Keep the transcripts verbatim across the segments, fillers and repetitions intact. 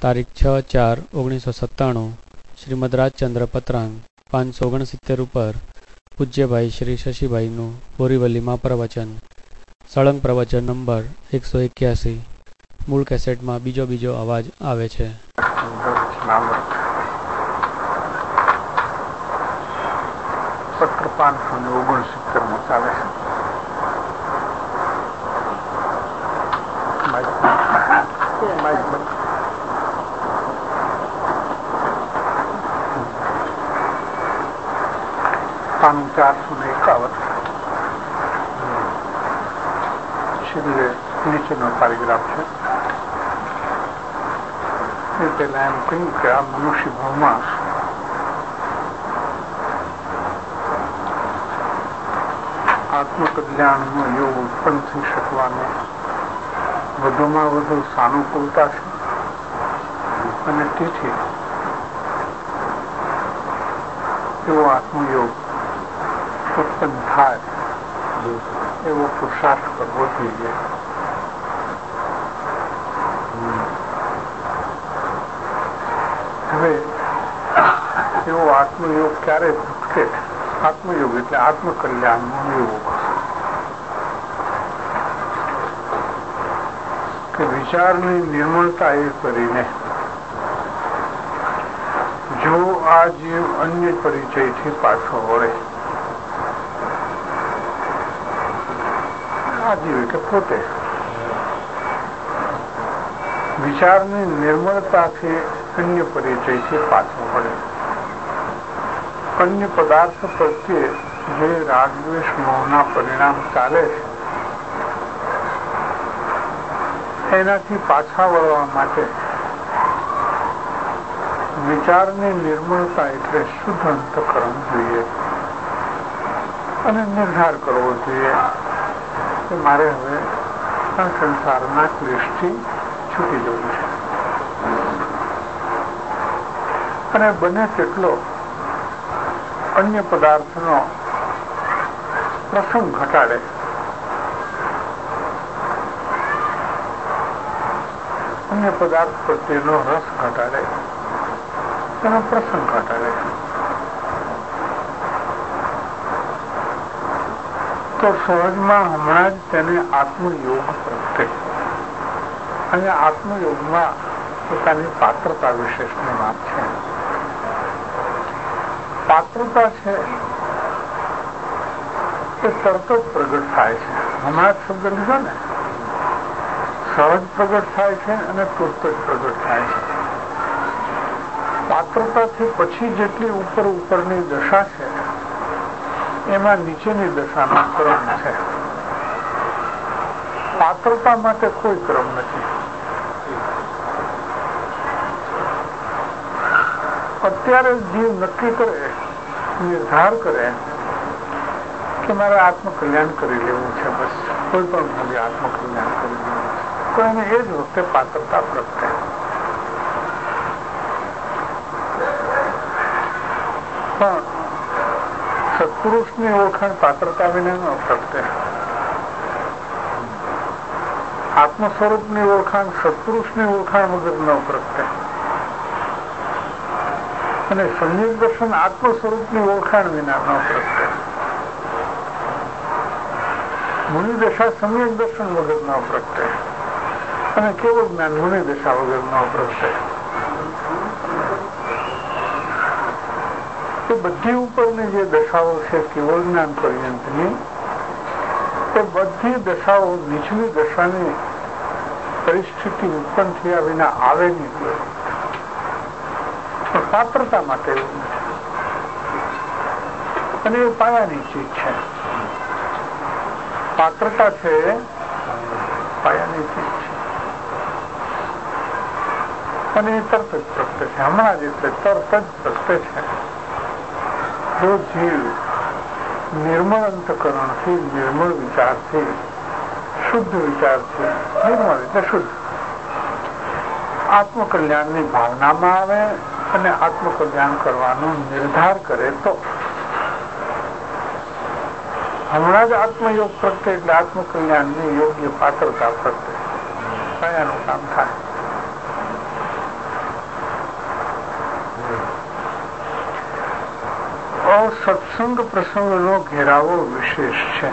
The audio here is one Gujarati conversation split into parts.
તારીખ છ ચાર ઓગણીસો સત્તાણું શ્રીમદ રાજચંદ્ર પત્રાંગ પાંચસો ઓગણસિત્તેર ઉપર પૂજ્યભાઈ શ્રી શશીભાઈનું બોરીવલીમાં પ્રવચન સળંગ પ્રવચન નંબર એકસો એક્યાસી. મૂળ કેસેટમાં બીજો બીજો અવાજ આવે છે. પત્ર પાંચસો ને ઓગણસિત્તેર માં ચાલે છે. પાનું ચારસો ને એકાવન છેલ્લે નીચેનો પેરેગ્રાફ છે. એ પહેલા એમ કહ્યું કે આ મનુષ્ય ભાવમાં આત્મકલ્યાણનો યોગ ઉત્પન્ન થઈ શકવાનો વધુમાં વધુ સાનુકૂળતા છે અને તેથી એવો આત્મયોગ ઉત્પન્ન થાય એવો પુરુષાર્થ કરવો જોઈએ. હવે એવો આત્મયોગ ક્યારે ભટકે? આત્મયોગ એટલે આત્મકલ્યાણનો યોગ કે વિચારની નિર્મળતા એ કરીને જો આ જીવ અન્ય પરિચયથી પાછો વળે, આ જીવ કે પોતે વિચારની નિર્મળતાથી અન્ય પરિચયથી પાછો વળે, અન્ય પદાર્થ પ્રત્યે જે રાગદ્વેષ મોહના પરિણામ ચાલે છે એનાથી પાછા વળવા માટે વિચારની નિર્મળતા એટલે શુદ્ધ અંતઃકરણ જોઈએ અને નિર્ધાર કરવો જોઈએ કે મારે હવે સંસારના ક્લેશથી છૂટી જવું છે અને બને તેટલો અન્ય પદાર્થનો પ્રસંગ ઘટાડે, અન્ય પદાર્થ પ્રત્યેનો રસ ઘટાડે, તેનો પ્રસંગ ઘટાડે. તો સહજમાં હમણાં જ તેને આત્મયોગ પ્રગટે અને આત્મયોગમાં પોતાની પાત્રતા વિશેષની વાત છે. પાત્રતા છે એ તરત જ પ્રગટ થાય છે. હમણાં જ શબ્દ લીધો ને, સહજ પ્રગટ થાય છે અને તુરત જ પ્રગટ થાય છે. પાત્રતાથી પછી જેટલી ઉપર ઉપરની દશા છે એમાં નીચેની દશાનો ક્રમ છે. પાત્રતા માટે કોઈ ક્રમ નથી. અત્યારે જીવ નક્કી કરે, નિર્ધાર કરે કે મારે આત્મકલ્યાણ કરી લેવું છે, બસ કોઈ પણ ભાગે આત્મકલ્યાણ કરી લેવું છે, તો એને એ જ વખતે પાત્રતા પ્રગટે. પણ સત્પુરુષની ઓળખાણ પાત્રતા વિના ન પ્રગટે. આત્મ સ્વરૂપની ઓળખાણ સત્પુરુષની ઓળખાણ વગર ન પ્રગટે અને સમ્યક દર્શન આત્મ સ્વરૂપની ઓળખાણ વિના ન પ્રગટે. મુનિ દશા સમ્યક દર્શન વગર ન પ્રગટે અને કેવળ જ્ઞાન મુનિ દશા વગર ન પ્રગટે. એ બધી ઉપરની જે દશાઓ છે કેવળ જ્ઞાન પર્યંતની, એ બધી દશાઓ નીચલી દશાની પરિસ્થિતિ ઉત્પન્ન થયા વિના આવે નહીં. પાત્રતા માટે એવું નથી અને એ પાયાની ચીજ છે. પાત્રતા છે પાયાની ચીજ છે અને એ તરત જ પ્રગટે છે. હમણાં જ એટલે તરત જ પ્રગટે છે. જો જીવ નિર્મળ અંતઃકરણથી, નિર્મળ વિચારથી, શુદ્ધ વિચારથી, નિર્મળ એટલે શુદ્ધ આત્મકલ્યાણની ભાવનામાં આવે અને આત્મકલ્યાણ કરવાનો નિર્ધાર કરે તો હમણાં જ આત્મયોગ પ્રગટે એટલે આત્મકલ્યાણની યોગ્ય પાત્રતા પ્રગટે, કયાનું કામ થાય. સત્સંગ પ્રસંગનો ઘેરાવો વિશેષ છે.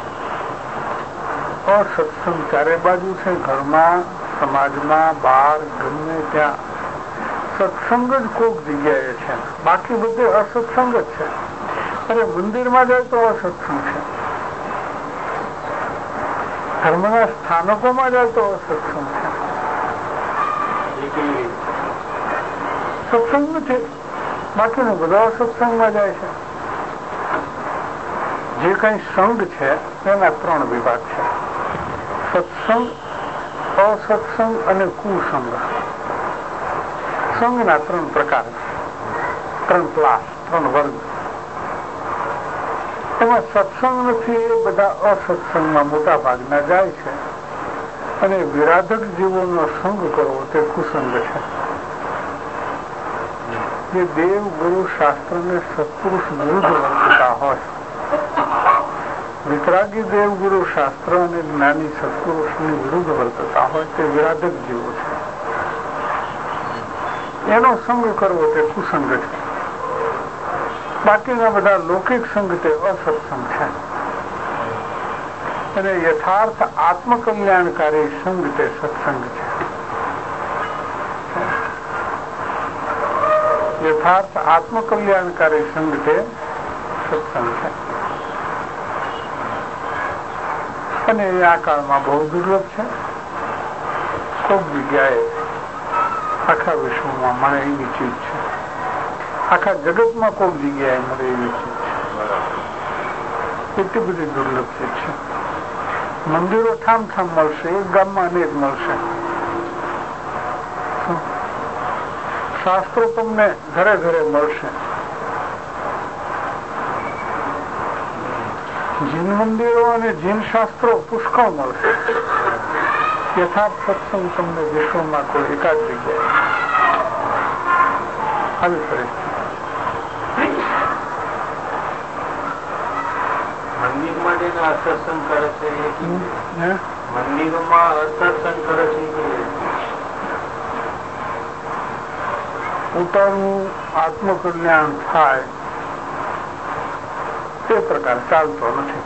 અસત્સંગ ચારે બાજુ છે, ઘરમાં, સમાજમાં, બહાર, ગમે ત્યાં સત્સંગ જ કોક જગ્યાએ છે, બાકી બધે અસત્સંગ જ છે. અરે મંદિરમાં જાય તો અસત્સંગ છે, ધર્મના સ્થાનકોમાં જાય તો અસત્સંગ છે. સત્સંગ નથી, બાકીનો બધા સત્સંગમાં જાય છે. જે કઈ સંઘ છે એના ત્રણ વિભાગ છે: સત્સંગ, અસત્સંગ અને કુસંગ. સંઘના ત્રણ પ્રકાર, ત્રણ ક્લાસ, ત્રણ વર્ગ. એમાં સત્સંગ નથી એ બધા અસત્સંગમાં મોટા ભાગના જાય છે, અને વિરાધક જીવોનો સંગ કરવો તે કુસંગ છે. જે દેવ ગુરુ શાસ્ત્ર ને સત્પુરુષ વિરુદ્ધ વર્તતા હોય, વિતરાગી દેવ ગુરુ શાસ્ત્ર અને જ્ઞાની સત્પુરુષની વિરુદ્ધ વર્તતા હોય તે વિરાધક જીવો છે. એનો સંગ કરવો તે કુસંગ છે. બાકીના બધા લૌકિક સંગ તે અસત્સંગ છે. અને યથાર્થ આત્મકલ્યાણકારી સંગ તે સત્સંગ છે. યથાર્થ આત્મકલ્યાણકારી સંગ તે સત્સંગ છે. અને એ આ કાળમાં બહુ દુર્લભ છે. ખૂબ જગ્યાએ આખા વિશ્વમાં મળે એવી ચીજ છે, આખા જગતમાં કોઈ જગ્યાએ મળે એવી ચીજ છે. એટલી બધી દુર્લભ ચીજ છે. મંદિરો ઠામ ઠામ મળશે, એક ગામમાં અનેક મળશે. શાસ્ત્રો તમને ઘરે ઘરે મળશે. જીન મંદિરો અને જીન શાસ્ત્રો પુષ્કળ મળશે. યથાર્થ સત્સંગ તમને વિશ્વમાં કોઈ એકાદ જગ્યાએ આવી પરિસ્થિતિ. મંદિરમાં જેને અસત્સંગ કરે છે મંદિરોમાં અસત્સંગ કરે છે પોતાનું આત્મકલ્યાણ થાય તે પ્રકાર ચાલતો નથી.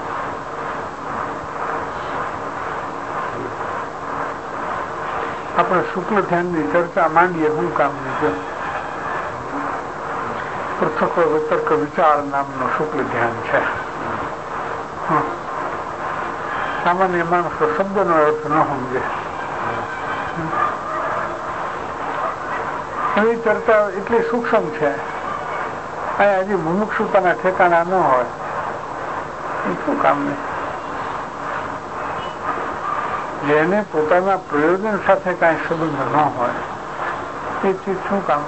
આપણે શુક્લ ધ્યાનની ચર્ચા માંડીએ શું કામની છે? પૃથક વિતર્ક વિચાર નામનું શુક્લ ધ્યાન છે. સામાન્ય માણસો શબ્દનો અર્થ ન સમજે. એવી ચર્ચા એટલી સૂક્ષ્મ છે. અહીંયા હજી મુમુક્ષુતાના ઠેકાણા ન હોય એ શું કામ નહીં? જેને પોતાના પ્રયોજન સાથે કઈ સંબંધ ન હોય એ ચીજ શું કામ?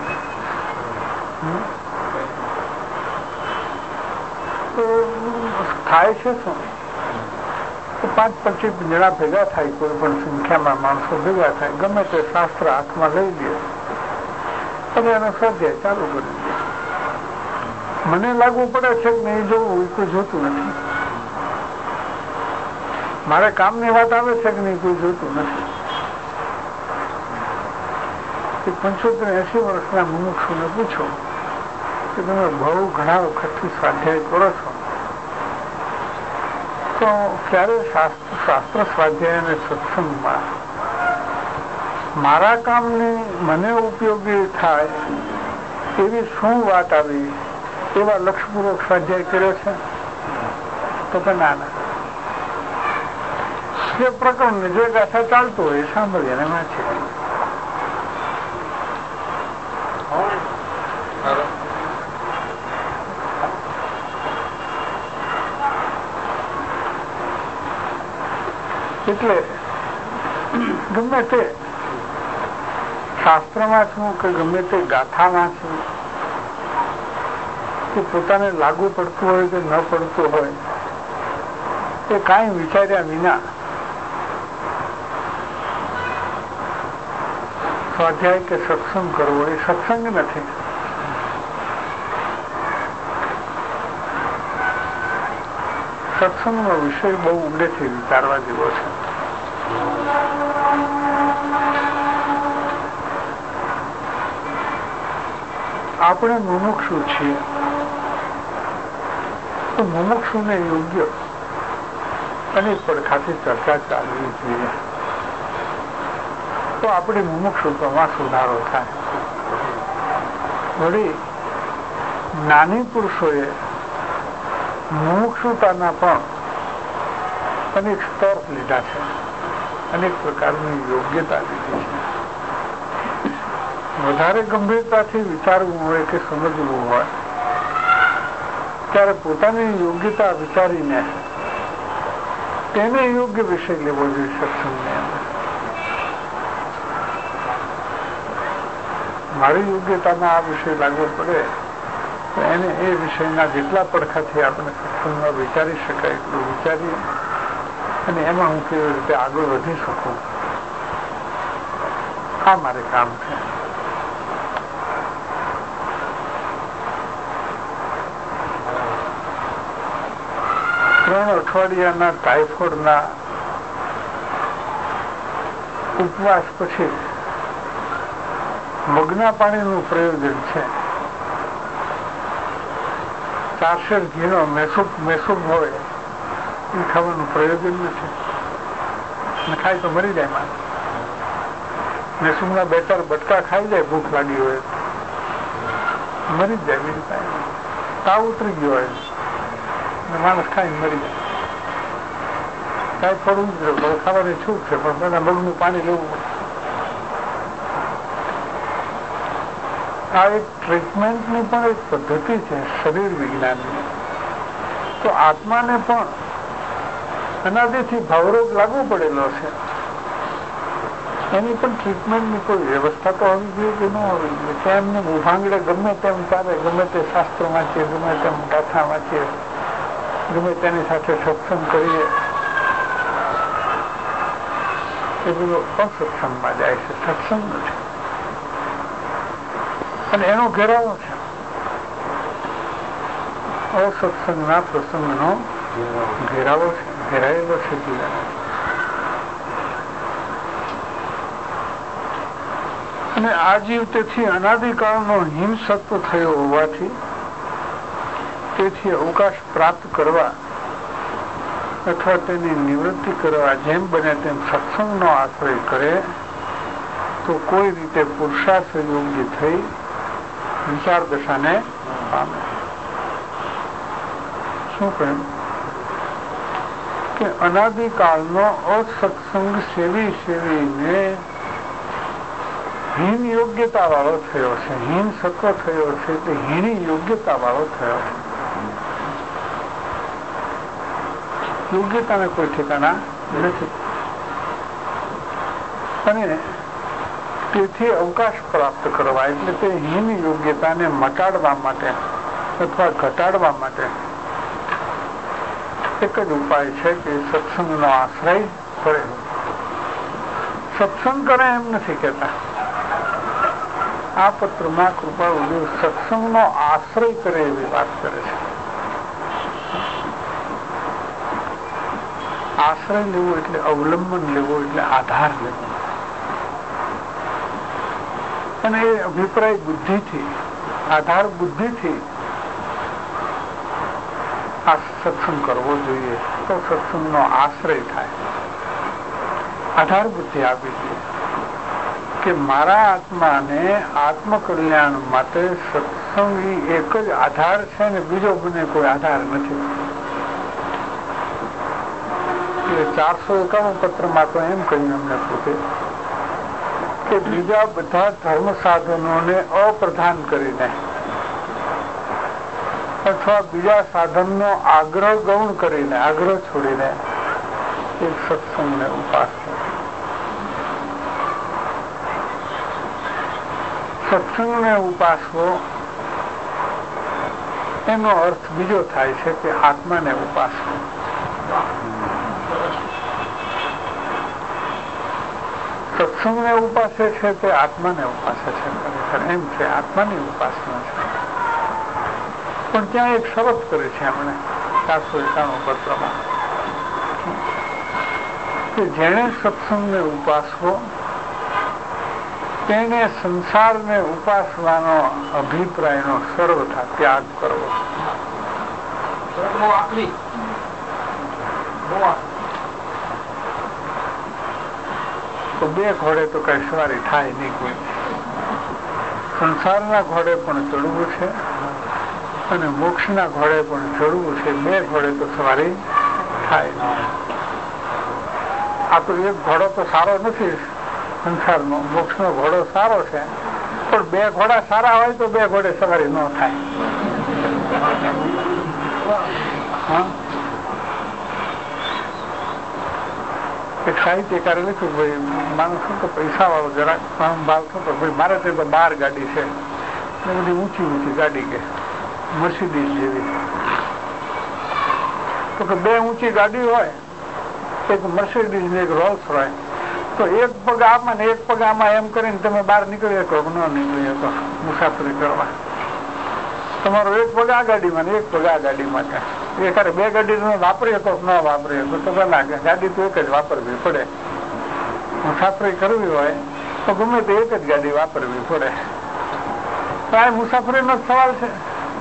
તો થાય છે શું? પાંચ પચીસ જણા ભેગા થાય, કોઈ પણ સંખ્યામાં માણસો ભેગા થાય, ગમે તે શાસ્ત્ર હાથમાં લઈ લે અને એનો સ્વાધ્યાય ચાલુ કરી દે. મને લાગુ પડે છે કે નહીં જોવું એ કોઈ જોતું નથી. મારે કામની વાત આવે છે કે નહીં કોઈ જોતું નથી. પંચોતેર એસી વર્ષના મુમુક્ષુને પૂછો કે તમે બહુ ઘણા વખતથી સ્વાધ્યાય કરો છો, તો ક્યારે શાસ્ત્ર શાસ્ત્ર સ્વાધ્યાય અને સત્સંગમાં મારા કામની મને ઉપયોગી થાય એવી શું વાત આવી, એવા લક્ષ્યપૂર્વક સ્વાધ્યાય કર્યો છે? તો કે ના ના, જે પ્રકરણ જે ગાથા ચાલતું હોય સાંભળીએ ને વાંચીએ. એટલે ગમે તે શાસ્ત્રમાં છું કે ગમે તે ગાથામાં છું કે પોતાને લાગુ પડતું હોય કે ન પડતું હોય એ કાંઈ વિચાર્યા વિના સ્વાધ્યાય કે સત્સંગ કરવો એ સત્સંગ નથી. સત્સંગનો વિષય બહુ ઊંડેથી વિચારવા જેવો છે. આપણે મુમુક્ષુ છીએ, તો મુમુક્ષુને યોગ્ય અનેક પડખાથી ચર્ચા ચાલવી જોઈએ, તો આપણી મુમુક્ષુત્વમાં સુધારો થાય. વળી જ્ઞાની પુરુષોએ મુમુક્ષુતાના પણ અનેક સ્તર લીધા છે, અનેક પ્રકારની યોગ્યતા લીધી છે. વધારે ગંભીરતાથી વિચારવું હોય કે સમજવું હોય ત્યારે પોતાની યોગ્યતા વિચારીને તેને યોગ્ય વિષય લેવો જોઈએ. સત્સંગને મારી યોગ્યતામાં આ વિષય લાગવો પડે તો એને એ વિષયના જેટલા પડખાથી આપણે સત્સંગમાં વિચારી શકાય એટલું વિચારીએ અને એમાં હું કેવી રીતે આગળ વધી શકું, આ મારે કામ છે. ત્રણ અઠવાડિયાના ટાઇફોઇડના ઉપવાસ પછી મગના પાણીનું પ્રયોજન છે. ચારસેર ઘીનો મેસૂબ મેસૂબ હોય એ ખાવાનું પ્રયોજન નથી, ખાય તો મરી જાય માણસ. મેસૂબના બે ચાર બટકા ખાઈ જાય ભૂખ લાગી હોય મરી જ જાય, બીજું કાંઈ તાવ ઉતરી ગયો હોય માણસ ખાઈને મરી જાય. કાંઈ થોડું જ ખાવાની છૂટ છે પણ પેલા મગનું પાણી લેવું પડે. આ એક ટ્રીટમેન્ટની પણ એક પદ્ધતિ છે શરીર વિજ્ઞાનની. તો આત્માને પણ અનાદિથી ભાવરોગ લાગુ પડેલો છે, એની પણ ટ્રીટમેન્ટની કોઈ વ્યવસ્થા તો હોવી જોઈએ કે ન હોવી જોઈએ. તેમને ઉભાંગડે ગમે તેમ ચાલે, ગમે તે શાસ્ત્રો વાંચીએ, ગમે તેમ ગાથા વાંચીએ, ગમે તેની સાથે સત્સંગ કરીએ, એ બધું અસત્સંગમાં જાય છે, સત્સંગ નથી. અને એનો ઘેરાવો છે અસત્સંગના પ્રસંગનો ઘેરાવો છે, ઘેરાયેલો છે જીવન. અને આ જીવ તેથી અનાદિકાળનો હિંસત્વ થયો હોવાથી તેથી અવકાશ પ્રાપ્ત કરવા અથવા તેની નિવૃત્તિ કરવા જેમ બને તેમ સત્સંગનો આશ્રય કરે તો કોઈ રીતે પુરુષાર્થ યોગ્ય થઈ વિચાર દશાને પામે. શું કહ્યું કે અનાદિકાળનો અસત્સંગ સેવી સેવીને હીન યોગ્યતા વાળો થયો છે, હીન સત્વ થયો છે, તે હીણી યોગ્યતા વાળો થયો છે. યોગ્યતાને કોઈ ઠેકાણા નથી અને તેથી અવકાશ પ્રાપ્ત કરવા એટલે તે હીન યોગ્યતાને મટાડવા માટે અથવા ઘટાડવા માટે એક જ ઉપાય છે કે સત્સંગનો આશ્રય કરે. સત્સંગ કરે એમ નથી કહેતા, આ પત્રમાં કૃપાળુ સત્સંગનો આશ્રય કરે એવી વાત કરે છે. આશ્રય લેવો એટલે અવલંબન લેવો એટલે આધાર લેવો, અને એ અભિપ્રાય બુદ્ધિથી આધાર બુદ્ધિથી આ સત્સંગ કરવો જોઈએ તો સત્સંગનો આશ્રય થાય. આધાર બુદ્ધિ આપી જોઈએ કે મારા આત્માને આત્મકલ્યાણ માટે સત્સંગ એક જ આધાર છે ને બીજો મને કોઈ આધાર નથી. ચારસો એકાણું પત્રમાં તો એમ કહ્યું એમને પોતે કે બીજા બધા ધર્મ સાધનોને અપ્રધાન કરીને અથવા બીજા સાધનનો આગ્રહ ગૌણ કરીને આગ્રહ છોડીને એક સત્સંગને ઉપાસ કરે. સત્સંગને ઉપાસવો એનો અર્થ બીજો થાય છે કે આત્માને ઉપાસવો. સત્સંગને ઉપાસે છે તે આત્માને ઉપાસે છે, ખરેખર એમ છે આત્માની ઉપાસના છે. પણ ત્યાં એક શરત કરે છે એમણે ચારસો એકાણું પત્રમાં કે જેણે સત્સંગને ઉપાસવો તેને સંસારને ઉપાસવાનો અભિપ્રાયનો સર્વથા ત્યાગ કરવો. તો બે ઘોડે તો કઈ સવારી થાય નહીં. કોઈ સંસારના ઘોડે પણ ચડવું છે અને મોક્ષના ઘોડે પણ ચડવું છે. બે ઘોડે તો સવારી થાય નહીં. આ તો એક ઘોડો તો સારો નથી સંસારનો, મોક્ષનો ઘોડો સારો છે, પણ બે ઘોડા સારા હોય તો બે ઘોડે સવારી ન થાય. એક સાહિત્યકારે લખ્યું, ભાઈ માણસ તો પૈસા વાળો જરાક ભાવ થતો, ભાઈ મારે તો બાર ગાડી છે, બધી ઊંચી ઊંચી ગાડી કે મર્સિડીઝ જેવી. તો કે બે ઊંચી ગાડી હોય, એક મર્સિડીઝ ને એક રોલ્સ રોય, તો એક પગ આમાં ને એક પગ આમાં એમ કરીને તમે બહાર નીકળી શકો ન નીકળી શકો મુસાફરી કરવા. તમારો એક પગ આ ગાડીમાં ને એક પગ આ ગાડીમાં છે. એ ખરે બે ગાડી વાપરી શકો ન વાપરી શકો તો ના, ગાડી તો એક જ વાપરવી પડે. મુસાફરી કરવી હોય તો ગમે તે એક જ ગાડી વાપરવી પડે. આ મુસાફરીનો સવાલ છે.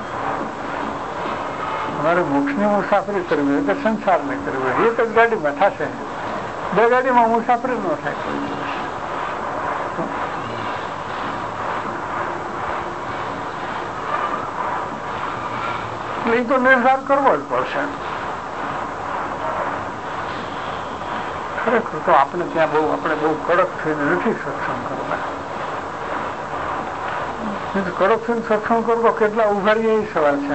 તમારે મોક્ષની મુસાફરી કરવી હોય કે સંસારની કરવી હોય, એક જ ગાડીમાં થશે. બે ગાડીમાં મુસાફરી ન થાય. એટલે એ તો નિર્ધાર કરવો જ પડશે. ખરેખર તો આપણે ત્યાં બહુ આપણે બહુ કડક થઈને નથી સત્સંગ કરવા. કડક થઈને સત્સંગ કરવો કેટલા ઉઘાડીએ એ સવાલ છે.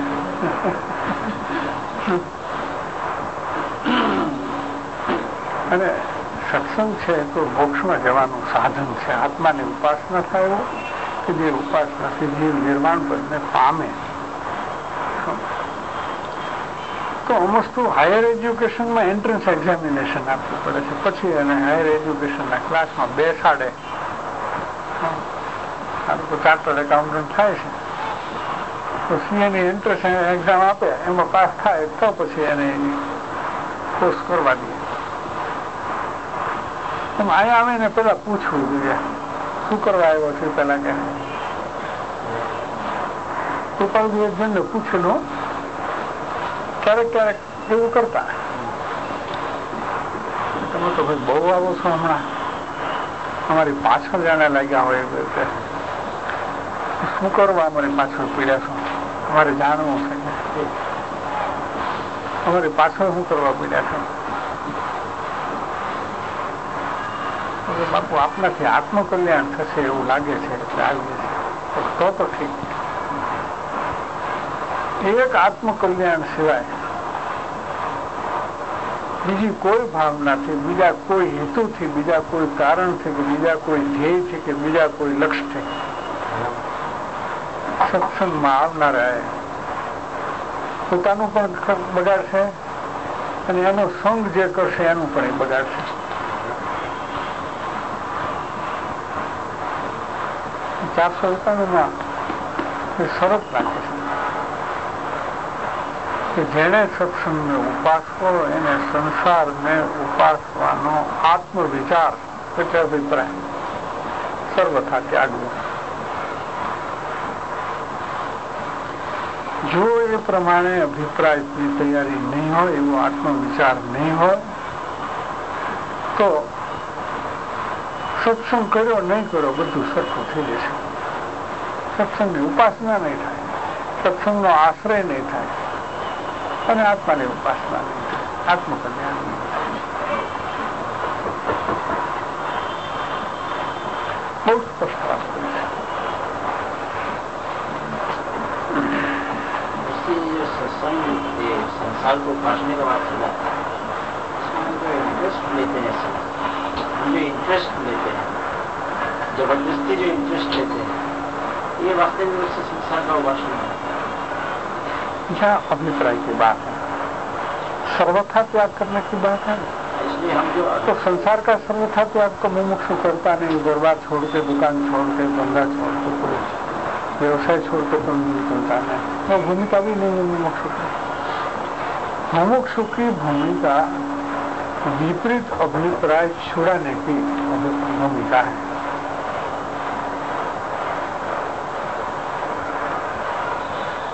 અને સત્સંગ છે તો મોક્ષમાં જવાનું સાધન છે. આત્માની ઉપાસના થાય કે જે ઉપાસનાથી જીવ નિર્માણ કરીને પામે. તો અમસ્તુ હાયર એજ્યુકેશનમાં એન્ટ્રન્સ એક્ઝામિનેશન આપવું પડે છે, પછી એને હાયર એજ્યુકેશનના ક્લાસમાં બેસાડે. સારું તો ચાર્ટર્ડ એકાઉન્ટન્ટ થાય છે તો સીએની એન્ટ્રન્સ એક્ઝામ આપે, એમાં પાસ થાય તો પછી એને એની કોર્સ કરવા દઈએ. એમ અહીંયા આવીને પેલા પૂછવું જોઈએ શું કરવા આવ્યો છે. પેલા કે કૃપાલજી એક જણને પૂછેલું, ક્યારેક ક્યારેક એવું કરતા, તમે તો ભાઈ બહુ આવો છો હમણાં, અમારી પાછળ જાણે લાગ્યા હોય એવી રીતે. શું કરવા અમારી પાછળ પીડ્યા છો? અમારે જાણવું છે અમારી પાછળ શું કરવા પીડ્યા છો? બાપુ આપનાથી આત્મકલ્યાણ થશે એવું લાગે છે એટલે આવીએ છીએ. તો તો ઠીક. એક આત્મકલ્યાણ સિવાય બીજી કોઈ ભાવનાથી, બીજા કોઈ હેતુથી, બીજા કોઈ કારણથી કે બીજા કોઈ ધ્યેયથી કે બીજા કોઈ લક્ષ્યથી સત્સંગમાં આવનારા પોતાનું પણ બગાડશે અને એનો સંગ જે કરશે એનું પણ એ બગાડશે. ચારસો એકાણુંમાં શરત નાખે છે કે જેને સત્સંગને ઉપાસવો એને સંસારને ઉપાસવાનો આત્મવિચાર એટલે અભિપ્રાય સર્વથા ત્યાગવો. જો એ પ્રમાણે અભિપ્રાયની તૈયારી નહીં હોય, એવો આત્મવિચાર નહીં હોય તો સત્સંગ કર્યો નહીં કર્યો બધું સરખું થઈ જશે. સત્સંગની ઉપાસના નહીં થાય, સત્સંગનો આશ્રય નહીં થાય અને આત્માની ઉપાસના નહીં થાય, આત્મકલ્યાણ નહીં થાય. બહુ સ્પષ્ટ વાત કરી છે. सत्संग संसार को काटने का बात चला, इसमें जो इंटरेस्ट लेते हैं हम जो इंटरेस्ट लेते हैं, जबरदस्ती जो इंटरेस्ट लेते हैं, ये वास्तव में उससे संसार का उपासन है. यहाँ अभिप्राय की बात है, सर्वथा त्याग करने की बात है. इसलिए हम जो तो संसार का सर्वथा त्याग को मुमुक्षु करता नहीं. दरबार छोड़ के, दुकान छोड़ के, धंधा छोड़ के, कोई व्यवसाय छोड़ के तो नहीं निकलता है. वो भूमिका भी नहीं है मुमुक्षु की. मुमुक्षु की भूमिका विपरीत अभिप्राय छुड़ाने की भूमिका है.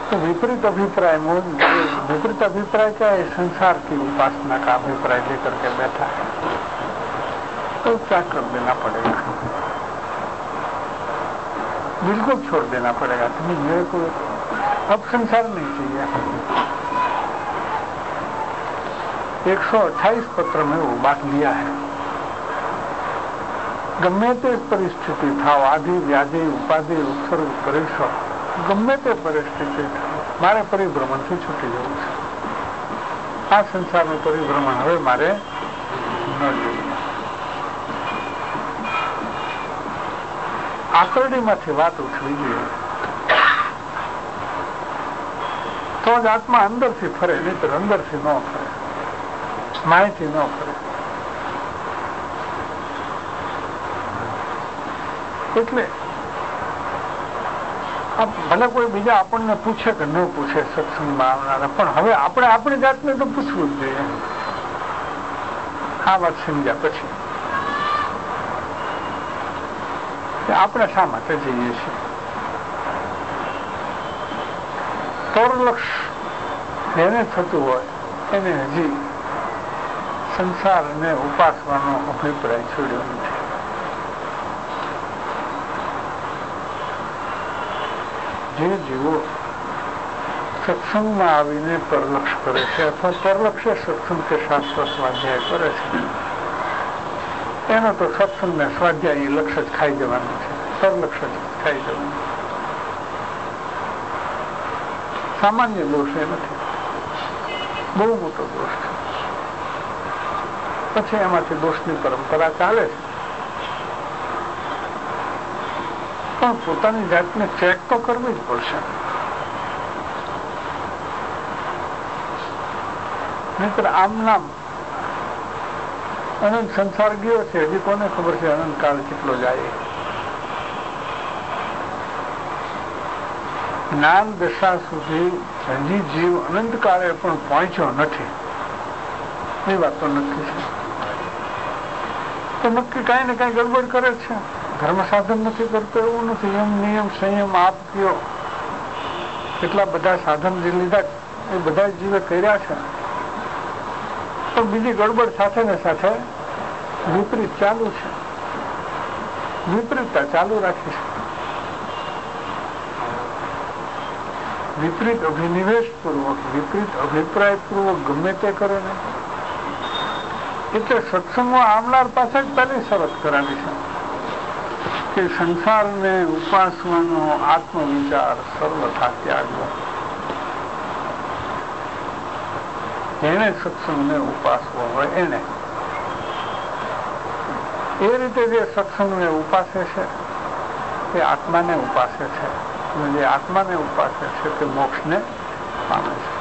तो विपरीत अभिप्राय विपरीत अभिप्राय क्या है? संसार की उपासना का अभिप्राय लेकर के बैठा है, तो क्या कर देना पड़ेगा, बिल्कुल छोड़ देना पड़ेगा। तुम्हें मेरे को अब संसार नहीं चाहिए। एक सौ अट्ठाईस पत्र में वो बात लिया है। गમે તે પરિસ્થિતિ થાવ, આદિ વ્યાધિ ઉપાધિ ઉપસર્ગ પરીક્ષો, ગમે તે પરિસ્થિતિ મારે પરિભ્રમણથી છૂટી જવું છે. આ સંસારનું પરિભ્રમણ હવે મારે ન જોઈએ. આકરડીમાંથી વાત ઉઠવી જોઈએ, તો જ આત્મા અંદરથી ફરે, નહીં તો અંદરથી ન ફરે, માહિતી ન ફરે. એટલે ભલે કોઈ બીજા આપણને પૂછે કે ન પૂછે સત્સંગમાં આવનારા, પણ હવે આપણે આપણી જાતને તો પૂછવું જ જોઈએ. આ વાત સમજ્યા પછી આપણે શા માટે જઈએ છીએ? તોરલક્ષ જેને થતું હોય એને હજી સંસારને ઉપાસવાનો અભિપ્રાય છોડ્યો નથી. જે જીવો સત્સંગમાં આવીને પરલક્ષ કરે છે અથવા પરલક્ષે સત્સંગ કે શાસ્ત્ર સ્વાધ્યાય કરે છે, એનો તો સત્સંગ ને સ્વાધ્યાય લક્ષ્ય જ ખાઈ જવાનું છે, પરલક્ષ જ ખાઈ જવાનું. સામાન્ય દોષ એ નથી, બહુ મોટો દોષ છે. પછી એમાંથી દોષની પરંપરા ચાલે છે, પણ પોતાની જાતને ચેક તો કરવી જ પડશે. નહીતર આમ નામ અનંત સંસાર ગયો છે, હજી કોને ખબર છે અનંત કાળ કેટલો જાય. જ્ઞાન દશા સુધી હજી જીવ અનંત કાળે પણ પહોંચ્યો નથી, એ વાત તો નક્કી છે. તો નક્કી કઈ ને કઈ ગડબડ કરે છે. ધર્મ સાધન નથી કરતો એવું નથી, એમ નિયમ સંયમ આપ કયો, કેટલા બધા સાધન જે લીધા એ બધા જીવે કર્યા છે, પણ બીજી ગડબડ સાથે ને સાથે વિપરીત ચાલુ છે, વિપરીતતા ચાલુ રાખી છે. વિપરીત અભિનિવેશ પૂર્વક, વિપરીત અભિપ્રાય પૂર્વક ગમે તે કરે ને, એટલે સત્સંગમાં આવનાર પાસે જ પહેલી શરત કરાવી છે કે સંસારને ઉપાસવાનો આત્મવિચાર સર્વથા ત્યાગવો. એને સત્સંગને ઉપાસવો હોય એને. એ રીતે જે સત્સંગને ઉપાસે છે તે આત્માને ઉપાસે છે, અને જે આત્માને ઉપાસે છે તે મોક્ષને પામે છે.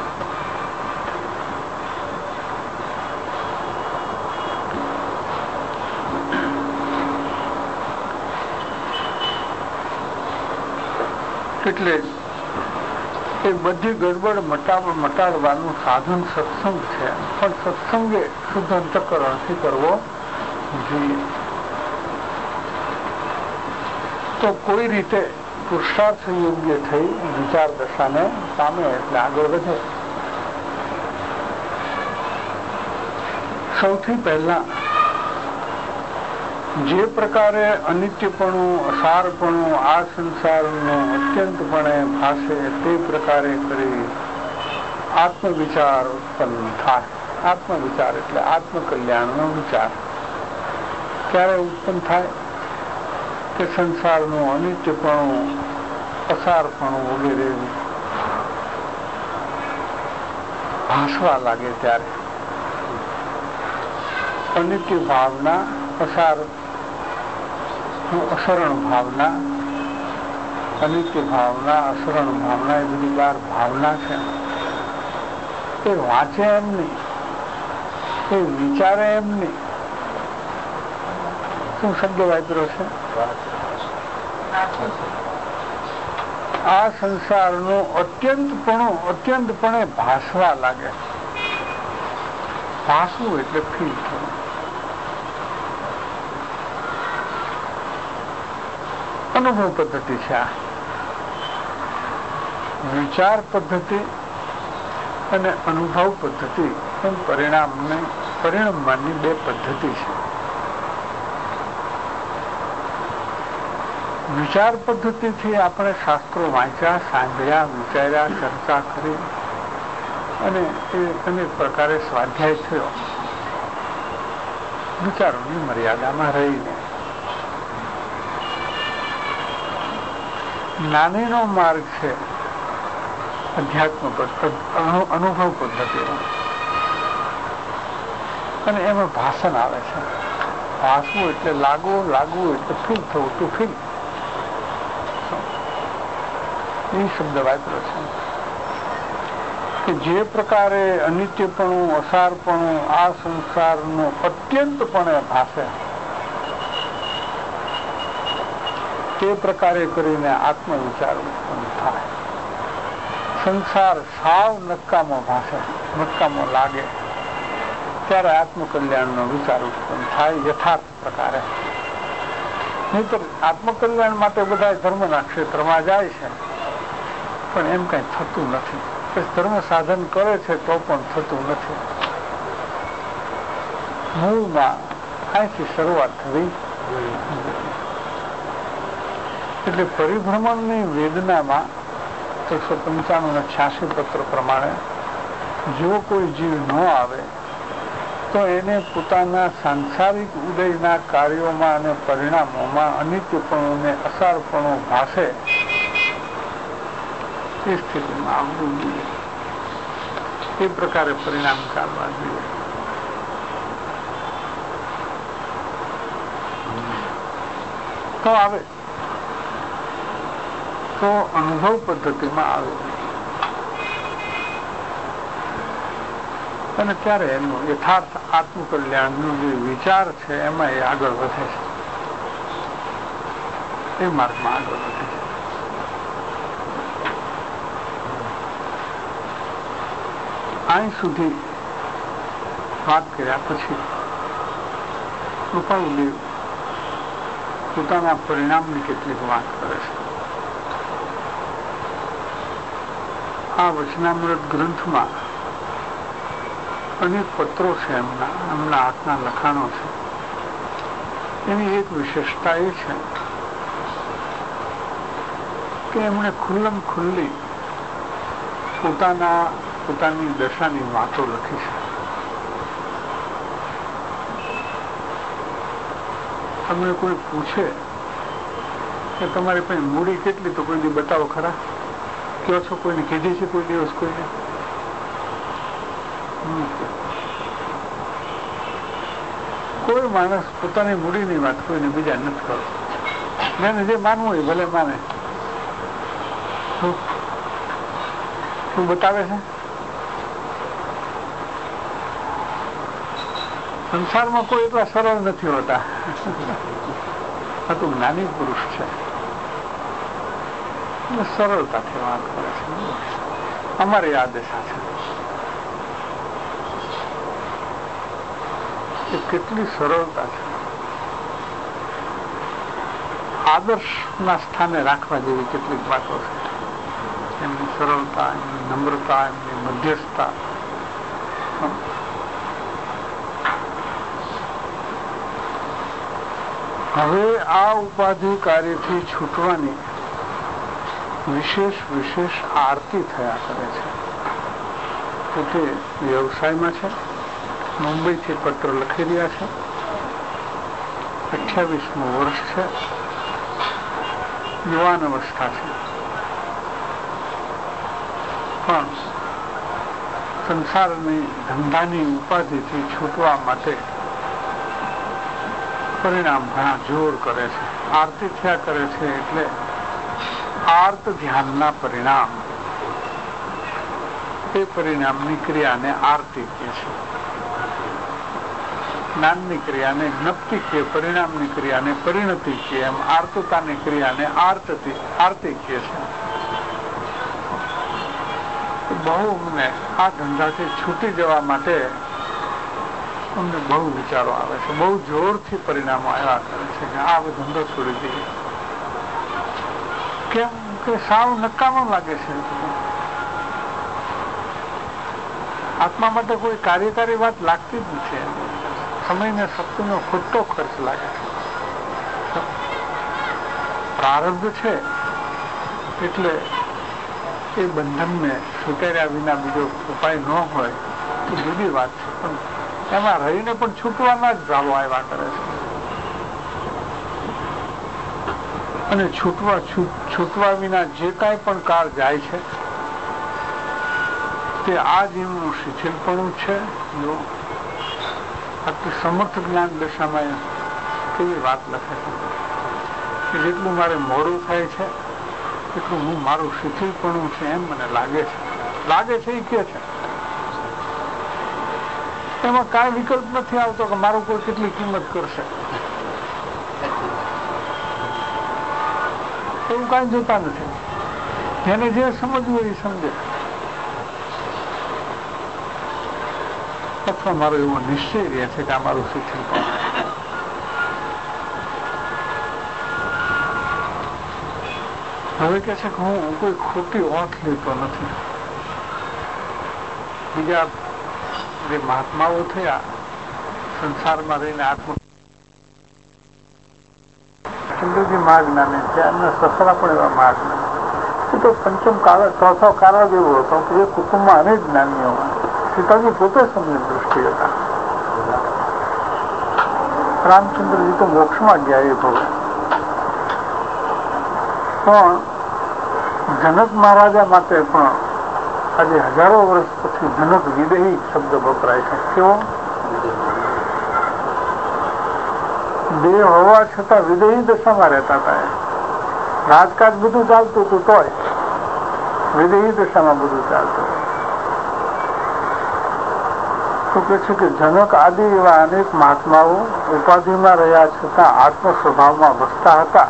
એટલે એ બધી ગડબડ મટાડ મટાડવાનું સાધન સત્સંગ છે, પણ સત્સંગે શુદ્ધ અંતઃકરણથી કરવો જોઈએ. તો કોઈ રીતે પુરુષાર્થ યોગ્ય થઈ વિચાર દશાને પામે એટલે આગળ વધે. સૌથી પહેલા જે પ્રકારે અનિત્યપણું અસારપણું આ સંસારને અત્યંતપણે ભાષે તે પ્રકારે કરી આત્મવિચાર ઉત્પન્ન થાય. આત્મવિચાર એટલે આત્મકલ્યાણનો વિચાર ક્યારે ઉત્પન્ન થાય કે સંસારનું અનિત્યપણું અસારપણું વગેરે ભાસવા લાગે ત્યારે અનિત્ય ભાવના, અસાર અસરણ ભાવના, અનિત્ય ભાવના, અસરણ ભાવના એ બધી બાર ભાવના છે. એ વાંચે એમ નહીં, એ વિચારે એમ નહીં. શું શબ્દ વાપર્યો છે? આ સંસારનું અત્યંતપણું અત્યંતપણે ભાસવા લાગે. ભાસવું એટલે ફીલ થવું. અનુભવ પદ્ધતિ છે આ. વિચાર પદ્ધતિ અને અનુભવ પદ્ધતિ એમ પરિણામને પરિણમવાની બે પદ્ધતિ છે. વિચાર પદ્ધતિથી આપણે શાસ્ત્રો વાંચ્યા, સાંભળ્યા, વિચાર્યા, ચર્ચા કરી અને એ અનેક પ્રકારે સ્વાધ્યાય થયો વિચારોની મર્યાદામાં રહીને. જ્ઞાનીનો માર્ગ છે અધ્યાત્મ અનુભવ પદ્ધતિનો, અને એમાં ભાષણ આવે છે. ભાષવું એટલે લાગવું, લાગવું એટલે ફીલ થવું, ટુ ફીલ, એ શબ્દ વાપર્યો છે કે જે પ્રકારે અનિત્યપણું, અસારપણું આ સંસારનું અત્યંતપણે ભાષે તે પ્રકારે કરીને આત્મવિચાર ઉત્પન્ન થાય. સંસાર સાવ નકામો ભાષે, નકામો લાગે ત્યારે આત્મકલ્યાણનો વિચાર ઉત્પન્ન થાય યથાર્થ પ્રકારે. નહીતર આત્મકલ્યાણ માટે બધા ધર્મના ક્ષેત્રમાં જાય છે પણ એમ કઈ થતું નથી. ધર્મ સાધન કરે છે તો પણ થતું નથી. મૂળમાં અહીંથી શરૂઆત થવી. એટલે પરિભ્રમણની વેદનામાં એકસો પંચાણું ને છ્યાસી પત્ર પ્રમાણે જો કોઈ જીવ ન આવે તો એને પોતાના સાંસારિક ઉદયના કાર્યોમાં અને પરિણામોમાં અનિત્યપણું ને અસારપણું ભાષે એ સ્થિતિમાં આવવું જોઈએ. એ પ્રકારે પરિણામ ચાલવા જોઈએ. તો આવે તો અનુભવ પદ્ધતિમાં આવે અને ત્યારે એનું યથાર્થ આત્મકલ્યાણનો જે વિચાર છે એમાં એ આગળ વધે છે, એ માર્ગમાં આગળ વધે છે. અહીં સુધી વાત કર્યા પછી કૃપાળુદેવ પોતાના પરિણામની કેટલીક વાત કરે છે. આ વચનામૃત ગ્રંથમાં અનેક પત્રો છે, એમના એમના હાથના લખાણો છે. એની એક વિશેષતા એ છે કે એમણે ખુલ્લમ ખુલ્લી પોતાના પોતાની દશાની વાતો લખી છે. તમને કોઈ પૂછે કે તમારી પાસે મૂડી કેટલી, તો કોઈ દી બતાવો ખરા, કયો છો, કોઈને કીધી છે કોઈ દિવસ કોઈને? કોઈ માણસ પોતાની મૂડીની વાત કોઈને બીજા નથી કરતો. એને જે માનવું હોય ભલે માને. શું બતાવે છે? સંસારમાં કોઈ એટલા સરળ નથી હોતા. આ તો જ્ઞાની પુરુષ છે, સરળતાથી વાત કરે છે. અમારી આ દશા છે. એ કેટલી સરળતા છે. આદર્શના સ્થાને રાખવા જેવી કેટલીક વાતો છે. એમની સરળતા, એમની નમ્રતા, એમની મધ્યસ્થતા. હવે આ ઉપાધિ કાર્યથી છૂટવાની વિશેષ વિશેષ આરતી થયા કરે છે. પોતે વ્યવસાયમાં છે, મુંબઈથી પત્ર લખી રહ્યા છે. અઠ્યાવીસમું વર્ષ છે, યુવાન અવસ્થા છે, પણ સંસારની ધંધાની ઉપાધિથી છૂટવા માટે પરિણામ ઘણા જોર કરે છે. આરતી થયા કરે છે એટલે આર્ત ધ્યાનના પરિણામ, એ પરિણામની ક્રિયાને આરતી કહે છે. જ્ઞાનની ક્રિયાને જ્ઞપ્તિ કે પરિણામની ક્રિયાને પરિણતિ કે એમ આર્તતાની ક્રિયાને આર્તતી આરતી કહે છે. બહુ અમને આ ધંધાથી છૂટી જવા માટે અમને બહુ વિચારો આવે છે. બહુ જોરથી પરિણામો આવ્યા કરે છે કે આ ધંધો છોડી દઈએ. કેમ કે સાવ નકામો લાગે છે. આત્મા માટે કોઈ કાર્યકારી વાત લાગતી જ નથી. સમય ને શક્તિનો ખોટો ખર્ચ લાગે છે. પ્રારબ્ધ છે એટલે એ બંધનને સ્વીકાર્યા વિના બીજો ઉપાય ન હોય તો જુદી વાત છે, પણ એમાં રહીને પણ છૂટવાના જ ભાવો આવ્યા કરે છે. અને છૂટવા છૂટવા વિના જે કાંઈ પણ કાળ જાય છે તે આ જીવનું શિથિલપણું છે. જો આટલી સમર્થ જ્ઞાન દશામાં કેવી વાત લખે છે કે જેટલું મારે મોડું થાય છે એટલું હું મારું શિથિલપણું છે એમ મને લાગે છે. લાગે છે એ કે છે, એમાં કાંઈ વિકલ્પ નથી આવતો કે મારું કોઈ કેટલી કિંમત કરશે, એવું કાંઈ જોતા નથી. જેને જે સમજવું એ સમજે. અથવા મારો એવો નિશ્ચય રહે છે કે આ મારું શિથિલપણું. હવે કે છે કે હું કોઈ ખોટી ઓઠ લેતો નથી. બીજા જે મહાત્માઓ થયા સંસારમાં રહીને આત્મ ચંદ્રજી મહાજ્ઞાની છે, એમના સસરા પણ એવા મહાજ્ઞાની. એ તો પંચમ કાળ ચોથો કાળ જ એવો હતો કે એ કુટુંબમાં અનેક જ્ઞાનીઓ. સીતાજી પોતે સમય દ્રષ્ટિ હતા. રામચંદ્રજી તો મોક્ષમાં ગયા એ ભવે, પણ જનક મહારાજા માટે પણ આજે હજારો વર્ષ પછી જનક વિદેહી શબ્દ વપરાય છે. કેવો દેહ હોવા છતાં વિદેહી દશામાં રહેતા હતા. રાજકાજ બધું ચાલતું હતું તોય વિદેહી દશામાં બધું ચાલતું. તો કે છે કે જનક આદિ એવા અનેક મહાત્માઓ ઉપાધિમાં રહ્યા છતાં આત્મ સ્વભાવમાં વસતા હતા.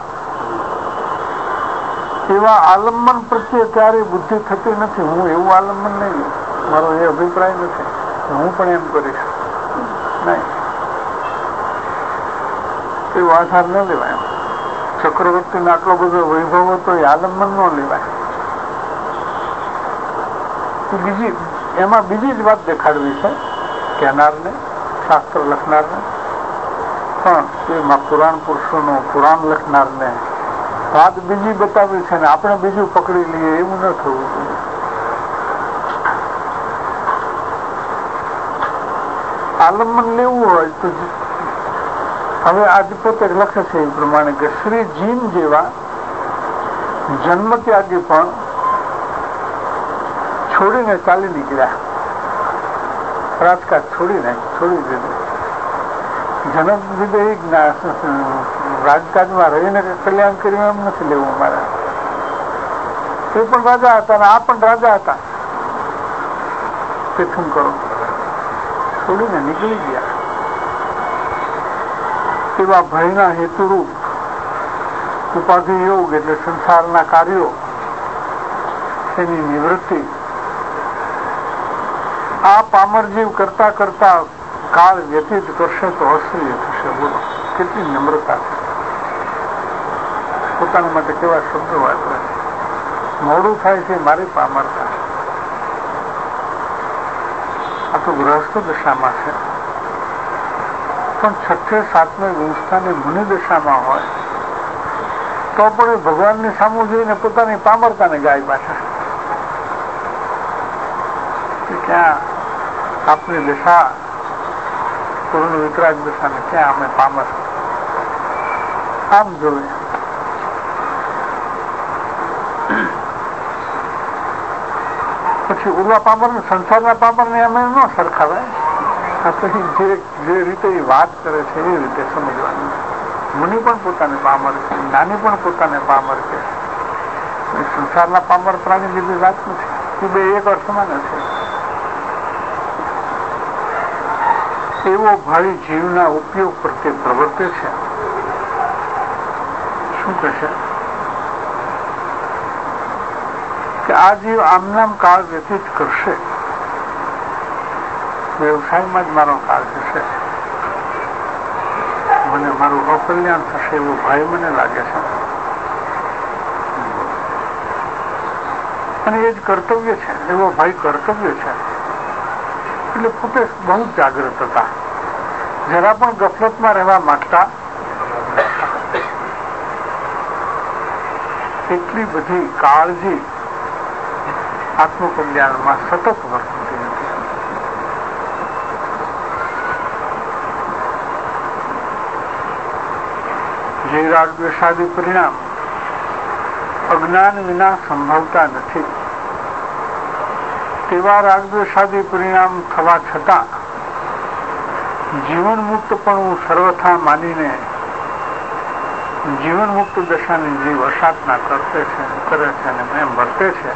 એવા આલંબન પ્રત્યે ક્યારેય બુદ્ધિ થતી નથી. હું એવું આલંબન નહીં, મારો એ અભિપ્રાય નથી હું પણ એમ કરીશ નહીં. એવો આધાર ન લેવાય. ચક્રવર્તીને આટલો બધો વૈભવ હતો એ આલંબન ન લેવાય. બીજી એમાં બીજી જ વાત દેખાડવી છે કહેનારને, શાસ્ત્ર લખનારને, પણ એમાં પુરાણ પુરુષોનો પુરાણ લખનારને વાત બીજી બતાવી છે ને આપણે બીજું પકડી લઈએ એવું ન થવું જોઈએ. આલંબન લેવું હોય તો હવે આજે પોતે લખે છે એ પ્રમાણે કે શ્રી જીન જેવા જન્મ ત્યાગી પણ છોડીને ચાલી નીકળ્યા. રાજકાજ છોડીને છોડી દીધું. જનક વિદેહી રાજકાજમાં રહીને કલ્યાણ કર્યું એમ નથી લેવું મારે. એ પણ રાજા હતા અને આ પણ રાજા હતા. તીર્થમ કરો છોડીને નીકળી ગયા. એવા ભયના હેતુરૂપ ઉપાધિ યોગ એટલે સંસારના કાર્યો એની નિવૃત્તિ આ પામર જીવ કરતા કરતા કાળ વ્યતીત કરશે તો અસહ્ય થશે. બોલો કેટલી નમ્રતા છે. પોતાના માટે કેવા શબ્દો વાપરે. મોડું થાય છે મારી પામરતા. આ તો ગૃહસ્થ દશામાં છે, પણ છઠ્ઠે સાતમે વ્યવસ્થાની મુનિ દશામાં હોય તો પણ એ ભગવાનની સામું જોઈને પોતાની પામરતાને ગાય પાછા. ક્યાં આપની દશા પૂર્ણ વિતરાગ દશાને ક્યાં અમે પામર આમ જોવે. પછી ઉલા પામર સંસારના પામર ને અમે ન સરખાવાય. જે રીતે એ વાત કરે છે એ રીતે સમજવાનું. મુનિ પણ પોતાને પામર છે, જ્ઞાની પણ પોતાને પામર છે. સંસારના પામર પ્રાણી જેવી વાત નથી. એ બે એક અર્થમાં નથી. એવો ભાઈ જીવના ઉપયોગ પ્રત્યે પ્રવર્તે છે. શું કહે છે કે આ જીવ આમનામ કાળ વ્યતીત કરશે, વ્યવસાયમાં જ મારો કાળ જશે, મને મારું અકલ્યાણ થશે એવો ભય મને લાગે છે. અને એ જ કર્તવ્ય છે. એવો ભય કર્તવ્ય છે. એટલે પોતે બહુ જાગૃત હતા, જરા પણ ગફલતમાં રહેવા માંગતા. એટલી બધી કાળજી આત્મકલ્યાણમાં સતત વર્તતી હતી. જે રાગ દ્વેષાદી પરિણામ અજ્ઞાન વિના સંભવતા નથી, તેવા રાગ દ્વેષાદી પરિણામ થવા છતાં જીવન મુક્તપણું સર્વથા માનીને જીવન મુક્ત દશાની જીવ અસાધના કરતે છે, કરે છે અને એમ વર્તે છે.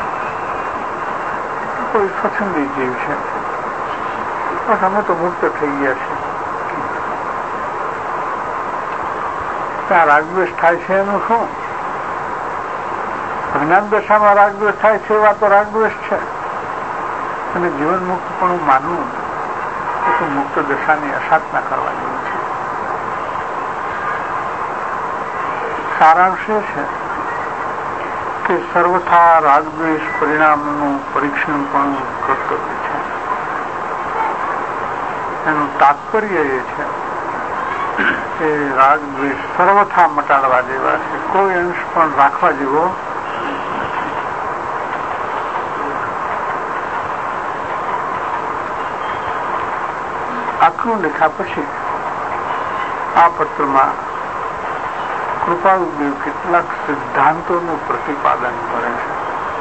કોઈ સ્વચ્છંદી જીવ છે, બસ અમે તો મુક્ત થઈ ગયા છે. ત્યાં રાગદ્વેષ થાય છે એનું શું? અજ્ઞાન દશામાં રાગદ્વેષ થાય છે એવા તો રાગદ્વેષ છે, અને જીવન મુક્ત પણ માનવું તો મુક્ત દશાની અસાધના કરવાની છે. સારાંશ એ છે કે સર્વથા રાગદ્વેષ પરિણામનું પરીક્ષણ પણ કર્તવ્ય છે. એનું તાત્પર્ય એ છે કે રાગદ્વેષ સર્વથા મટાડવા જેવા છે, કોઈ અંશ પણ રાખવા જેવો નથી. આટલું લખ્યા પછી આ પત્રમાં કૃપાળુદેવ કેટલાક સિદ્ધાંતોનું પ્રતિપાદન કરે છે.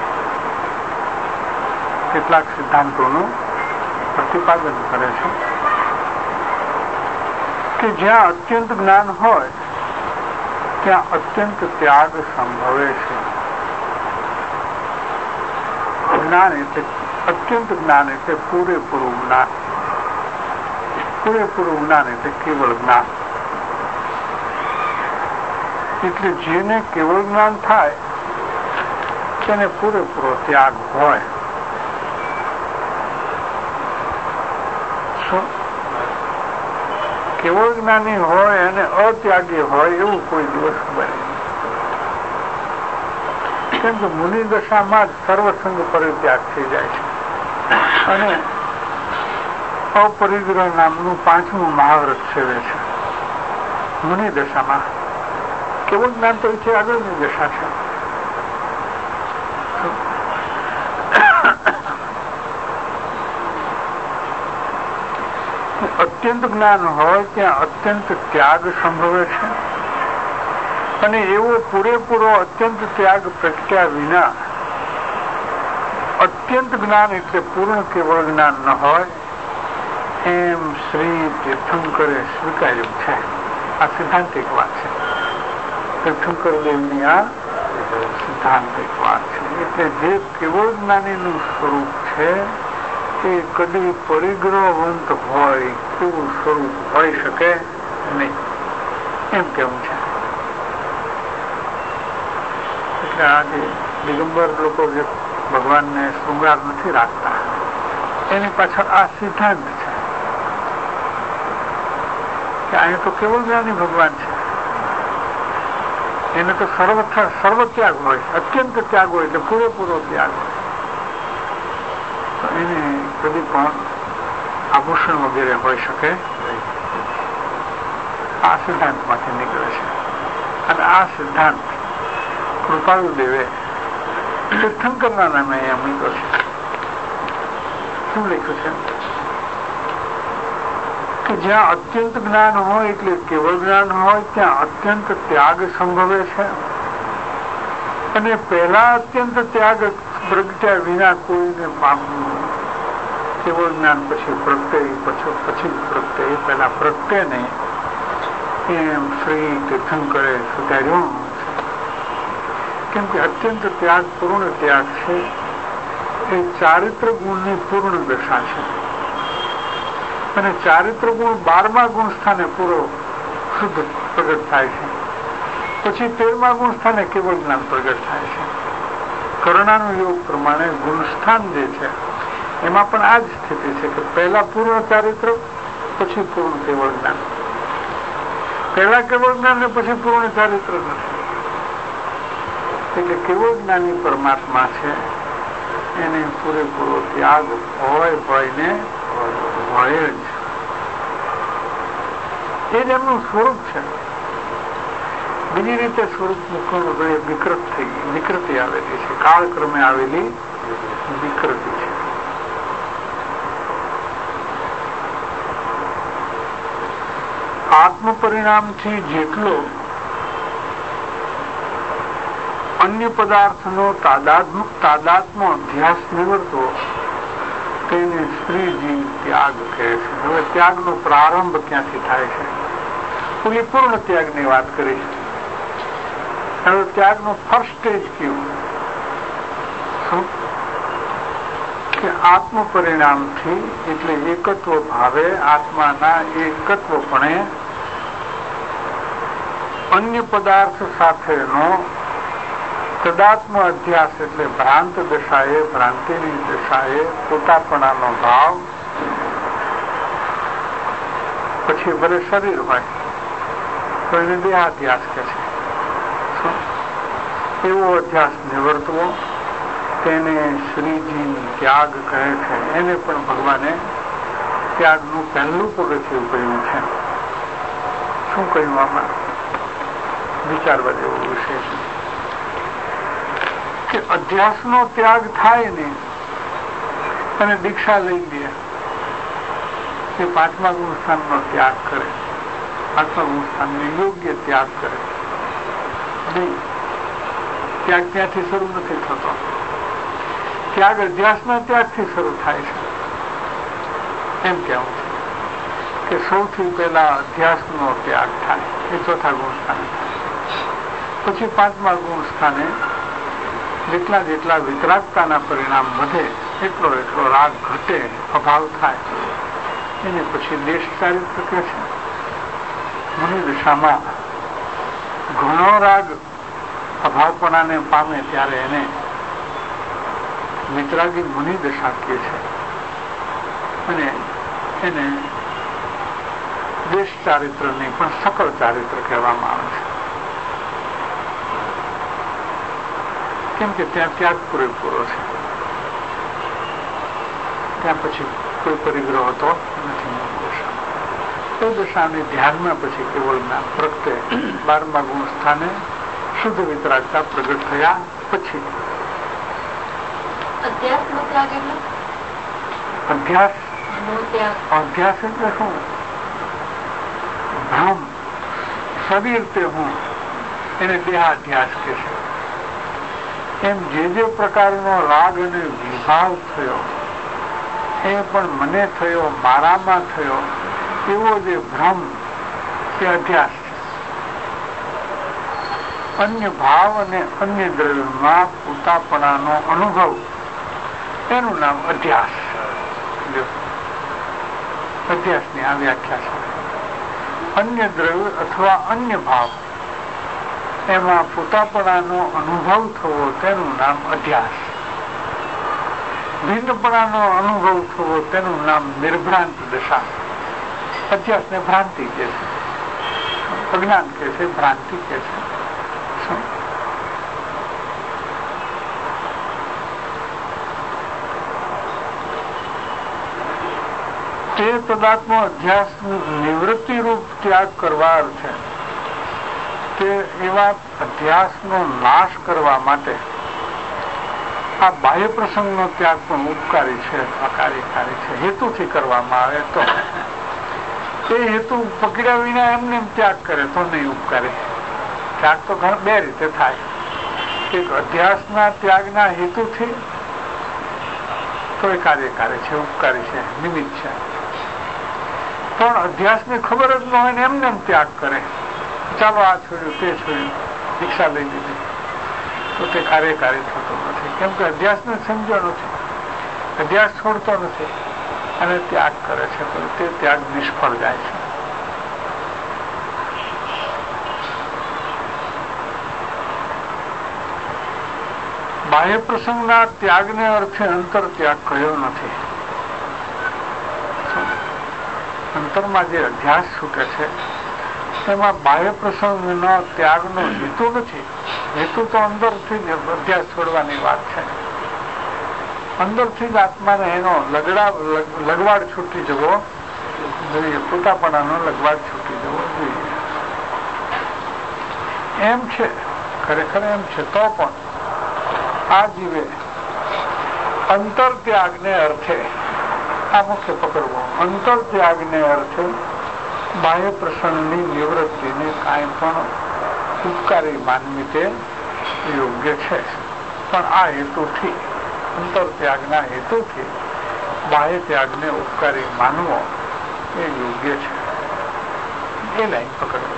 કેટલાક સિદ્ધાંતોનું પ્રતિપાદન કરે છે કે જ્યાં અત્યંત જ્ઞાન હોય ત્યાં અત્યંત ત્યાગ સંભવે છે. જ્ઞાન એટલે અત્યંત જ્ઞાન એટલે પૂરેપૂરું જ્ઞાન. પૂરેપૂરું જ્ઞાન એટલે કેવળ જ્ઞાન. એટલે જેને કેવળ જ્ઞાન થાય તેને પૂરેપૂરો ત્યાગ હોય. કેવળ જ્ઞાની હોય અને અત્યાગી હોય એવું કોઈ દિવસ બને. કેમ કે મુનિ દશામાં જ સર્વસંગ પરિત્યાગ થઈ જાય છે અને અપરિગ્રહ નામનું પાંચમું મહાવ્રત સેવે છે મુનિ દશામાં. કેવળ જ્ઞાન તો છે આગળની દશા છે. અત્યંત જ્ઞાન હોય ત્યાં અત્યંત ત્યાગ સંભવે છે અને એવો પૂરેપૂરો અત્યંત ત્યાગ પ્રગટ્યા વિના અત્યંત જ્ઞાન એટલે પૂર્ણ કેવળ જ્ઞાન ન હોય એમ શ્રી તીર્થંકરે સ્વીકાર્યું છે. આ સિદ્ધાંતિક વાત છે. તીર્થંકર દેવની આ સિદ્ધાંતિક વાત છે. એટલે જે કેવળ જ્ઞાનીનું સ્વરૂપ છે એ કદી પરિગ્રહવંત હોય તેવું સ્વરૂપ હોઈ શકે નહીં એમ કેવું છે. એટલે આજે દિગંબર લોકો જે ભગવાનને શૃંગાર નથી રાખતા એની પાછળ આ સિદ્ધાંત છે કે અહીંયા તો કેવળ જ્ઞાની ભગવાન છે, એને તો સર્વ સર્વ ત્યાગ હોય, અત્યંત ત્યાગ હોય એટલે પૂરેપૂરો ત્યાગ હોય. એને કદી પણ આભૂષણ વગેરે હોઈ શકે. આ સિદ્ધાંત માંથી નીકળે છે અને આ સિદ્ધાંત કૃપાળુદેવે તીર્થંકરના નામે અહીંયા મૂક્યો છે. શું લખ્યું છે કે જ્યાં અત્યંત જ્ઞાન હોય એટલે કેવળ જ્ઞાન હોય ત્યાં અત્યંત ત્યાગ સંભવે છે અને પહેલા અત્યંત ત્યાગ પ્રગટ્યા વિના કોઈને પામવું. કેવળ જ્ઞાન પછી પ્રગટે પછી પછી પ્રગટે પહેલા પ્રગટે નહીં એમ શ્રી તીર્થંકરે સુધાર્યું. કેમ કે અત્યંત ત્યાગ પૂર્ણ ત્યાગ છે એ ચારિત્ર ગુણની પૂર્ણ દશા છે અને ચારિત્ર ગુણ બારમા ગુણ સ્થાને પૂરો શુદ્ધ પ્રગટ થાય છે. પછી તેરમા ગુણ સ્થાને કેવળ જ્ઞાન પ્રગટ થાય છે. કર્ણાનું યોગ પ્રમાણે ગુણસ્થાન જે છે એમાં પણ આ જ સ્થિતિ છે કે પહેલા પૂર્ણ ચારિત્ર પછી પૂર્ણ કેવળ જ્ઞાન. પહેલા કેવળ જ્ઞાન ને પછી પૂર્ણ ચારિત્ર નથી. એટલે કેવળ જ્ઞાની પરમાત્મા છે એને પૂરેપૂરો ત્યાગ હોય હોય ને હોય જ, એ જ એમનું સ્વરૂપ છે. બીજી રીતે સ્વરૂપ મૂકવાનું વિકૃત થઈ ગઈ, વિકૃતિ આવેલી છે, કાળક્રમે આવેલી વિકૃતિ છે. આત્મ પરિણામથી જેટલો અન્ય પદાર્થનો તાદાત્મ તાદાત્મ અભ્યાસ નિવડતો તેને શ્રીજી ત્યાગ કહે છે. હવે ત્યાગનો પ્રારંભ ક્યાંથી થાય છે? પૂરી પૂર્ણ ત્યાગની વાત કરી છે. હવે ત્યાગનું ફર્સ્ટ સ્ટેજ કેવું? શું કે આત્મ પરિણામથી, એટલે એકત્વ ભાવે આત્માના એકત્વપણે અન્ય પદાર્થ સાથેનો તદાત્મ અધ્યાસ, એટલે ભ્રાંત દશાએ, ભ્રાંતિની દશાએ પોતાપણાનો ભાવ, પછી ભલે શરીર હોય તો એને દેહાધ્યાસ કે છે, એવો અધ્યાસ નિવર્તવો, તેને શ્રીજી ત્યાગ કહે છે. એને પણ ભગવાને ત્યાગનું પહેલું પગથિયું કહ્યું છે. શું કહ્યું? આમાં વિચારવા જેવો વિષય છે કે અધ્યાસનો ત્યાગ થાય ને અને દીક્ષા લઈ લે, એ પાંચમા ગુણ સ્થાનનો ત્યાગ કરે, પાંચમા ગુણ સ્થાનનો યોગ્ય ત્યાગ કરે નહીં. ત્યાગ ત્યાંથી શરૂ નથી થતો. ત્યાગ અધ્યાસના ત્યાગથી શરૂ થાય છે. એમ કેવું છે કે સૌથી પહેલા અધ્યાસનો ત્યાગ થાય, એ ચોથા ગુણ સ્થાને થાય. પછી પાંચમા ગુણ સ્થાને જેટલા જેટલા વિતરાગતાના પરિણામ વધે એટલો એટલો રાગ ઘટે, અભાવ થાય, એને પછી દેશ ચારિત્ર કે છે. મુનિ દશામાં ઘણો રાગ અભાવપણાને પામે ત્યારે એને વિતરાગી મુનિ દશા કહે છે, અને એને દેશ ચારિત્ર નહીં પણ સકળ ચારિત્ર કહેવામાં આવે છે. કેમ કે ત્યાં ત્યાગ પૂરેપૂરો છે. ત્યાં પછી કોઈ પરિગ્રહ હોતો નથી. એ દશાની ધ્યાનમાં પછી કેવળ જ્ઞાન પ્રગટે. બારમા ગુણ સ્થાને શુદ્ધ વિતરાગતા પ્રગટ થયા પછી અધ્યાસ અધ્યાસ એટલે શું? ભ્રમ, શરીર તે હું, એને દેહાધ્યાસ કે છે. એમ જે જે પ્રકારનો રાગ અને વિભાવ થયો એ પણ મને થયો, મારામાં થયો, એવો જે ભ્રમ તે અધ્યાસ છે. અન્ય ભાવ અને અન્ય દ્રવ્યમાં પોતાપણાનો અનુભવ, એનું નામ અધ્યાસ. અધ્યાસની આ વ્યાખ્યા છે. અન્ય દ્રવ્ય અથવા અન્ય ભાવ એમાં પોતાપણાનો અનુભવ થવો તેનું નામ અધ્યાસ. ભિન્નપણાનો અનુભવ થવો તેનું નામ નિર્ભ્રાંત દશા. અધ્યાસ ને ભ્રાંતિ કે છે, અજ્ઞાન કે છે, ભ્રાંતિ કે છે. તે તદાત્મ અધ્યાસ નિવૃત્તિ રૂપ ત્યાગ કરવા અર્થે તે એવા અધ્યાસનો નાશ કરવા માટે આ બાહ્ય પ્રસંગનો ત્યાગ પણ ઉપકારી છે અથવા કાર્યકારી છે. હેતુથી કરવામાં આવે તો તે હેતુ પકડ્યા વિના એમને ત્યાગ કરે તો નહીં ઉપકારી. ત્યાગ તો બે રીતે થાય. એક અધ્યાસના ત્યાગના હેતુથી તો એ કાર્યકારી છે, ઉપકારી છે, નિમિત્ત છે. પણ અધ્યાસ ને ખબર જ ન હોય ને એમને ત્યાગ કરે, ચાલો આ છોડ્યું તે છોડ્યું, દીક્ષા લઈ લીધી, તો તે કાર્યકારી થતો નથી. કેમ કે અધ્યાસ ને સમજો નથી, અધ્યાસ છોડતો નથી અને ત્યાગ કરે છે, તો તે ત્યાગ નિષ્ફળ જાય છે. બાહ્ય પ્રસંગના ત્યાગને અર્થે અંતર ત્યાગ કહ્યો નથી. અંતરમાં જે અધ્યાસ છૂટે છે એમાં બાહ્ય પ્રસંગનો ત્યાગનો હેતુ નથી. હેતુ તો અંદરથી જ અધ્યાસ છોડવાની વાત છે. અંદરથી જ આત્માને એનો લગડા લગવાડ છૂટી જવો જોઈએ, પોતાપણાનો લગવાડ છૂટી જવો જોઈએ. એમ છે, ખરેખર એમ છે. તો પણ આ જીવે અંતર ત્યાગને અર્થે, આ મુખ્ય પકડવો, અંતર ત્યાગને અર્થે બાહ્ય પ્રસંગની નિવૃત્તિને કાંઈ પણ ઉપકારી માનવી તે યોગ્ય છે. પણ આ હેતુથી, અંતર ત્યાગના હેતુથી બાહ્ય ત્યાગને ઉપકારી માનવો એ યોગ્ય છે. એ લાઈન પકડવી.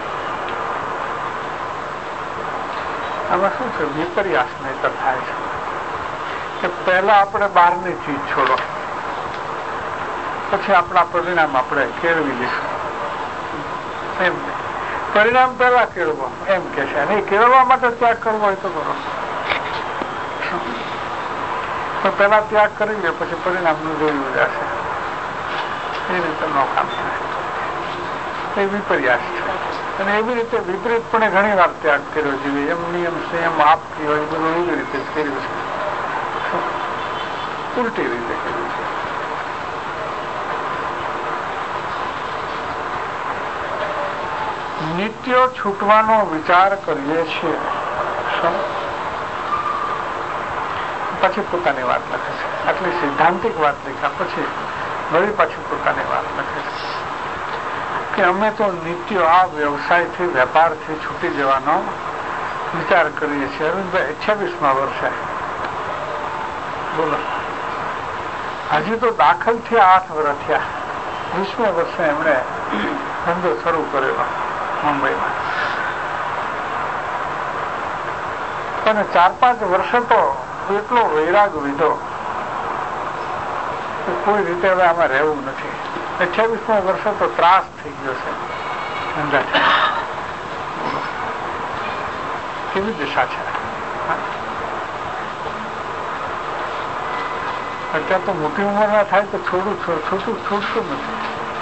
આમાં શું છે, વિપર્યાસ નહીતર થાય છે કે પહેલા આપણે બહારની ચીજ છોડો, પછી આપણા પરિણામ આપણે કેળવી લઈશું. એમ પરિણામ પહેલા કેળવો એમ કે છે. અને એ કેળવવા માટે ત્યાગ કરવો હોય તો કરો, પણ પહેલા ત્યાગ કરી લે પછી પરિણામનું જોયું જશે. એ રીતે નો કામ થાય. એ વિપર્યાસ છે. અને એવી રીતે વિપરીતપણે ઘણી વાર ત્યાગ કર્યો છે. એમ નિયમ સંયમ આપતી હોય બધું એવી રીતે જ કર્યું છે, ઉલટી રીતે કર્યું છે. નિત્ય છૂટવાનો વિચાર કરીએ છીએ. પછી પોતાની વાત લખે છે. આટલી સિદ્ધાંતિક વાત લખ્યા પછી વળી પાછી પોતાની વાત લખે છે કે અમે તો નિત્ય આ વ્યવસાયથી, વેપારથી છૂટી જવાનો વિચાર કરીએ છીએ. અરવિંદભાઈ અઠ્યાવીસમાં વર્ષે, બોલો, હજી તો દાખલ થયા આઠ વર્ષ થયા. વીસમે વર્ષે એમણે ધંધો શરૂ કરેલો મુંબઈમાં. અને ચાર પાંચ વર્ષે તો એટલો વૈરાગ લીધો કે કોઈ રીતે હવે આમાં રહેવું નથી. અઠ્યાવીસમા વર્ષે તો ત્રાસ થઈ ગયો છે ધંધાથી. કેવી દિશા છે અત્યારે તો મોટી ઉંમરના થાય તો થોડું છોટું છૂટતું નથી.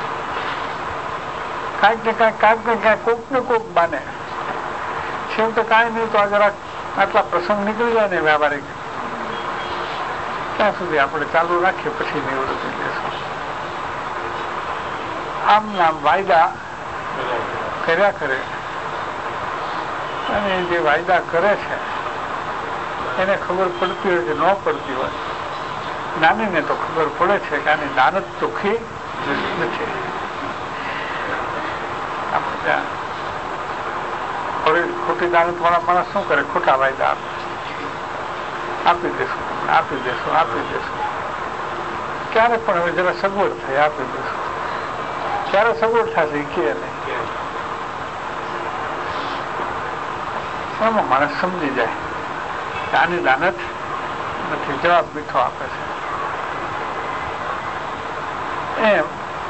કાંઈક ને કાંઈક કાંઈક ને કાંઈક કોક ને કોક બાને છે તો કાંઈ નહીં તો આ જરાક આટલા પ્રસંગ નીકળી જાય ને વ્યવહારિક, ત્યાં સુધી આપણે ચાલુ રાખીએ, પછી નિવૃત્તિ લેશું. આમ નામ વાયદા કર્યા કરે. અને જે વાયદા કરે છે એને ખબર પડતી હોય કે ન પડતી હોય, નાનીને તો ખબર પડે છે કે આની દાનત ચોખ્ખી નથી. આપણે ત્યાં ખોટી દાનત વાળા માણસ શું કરે, ખોટા વાયદા આપે, આપી દેશું તમને, આપી દેશું આપી દેશું ક્યારે પણ હવે જરા સગવડ થઈ આપી દેશું. ક્યારે સગવડ થશે એ કે નહીં. એમાં માણસ સમજી જાય કે આની દાનત નથી, જવાબ મીઠો આપે છે. એમ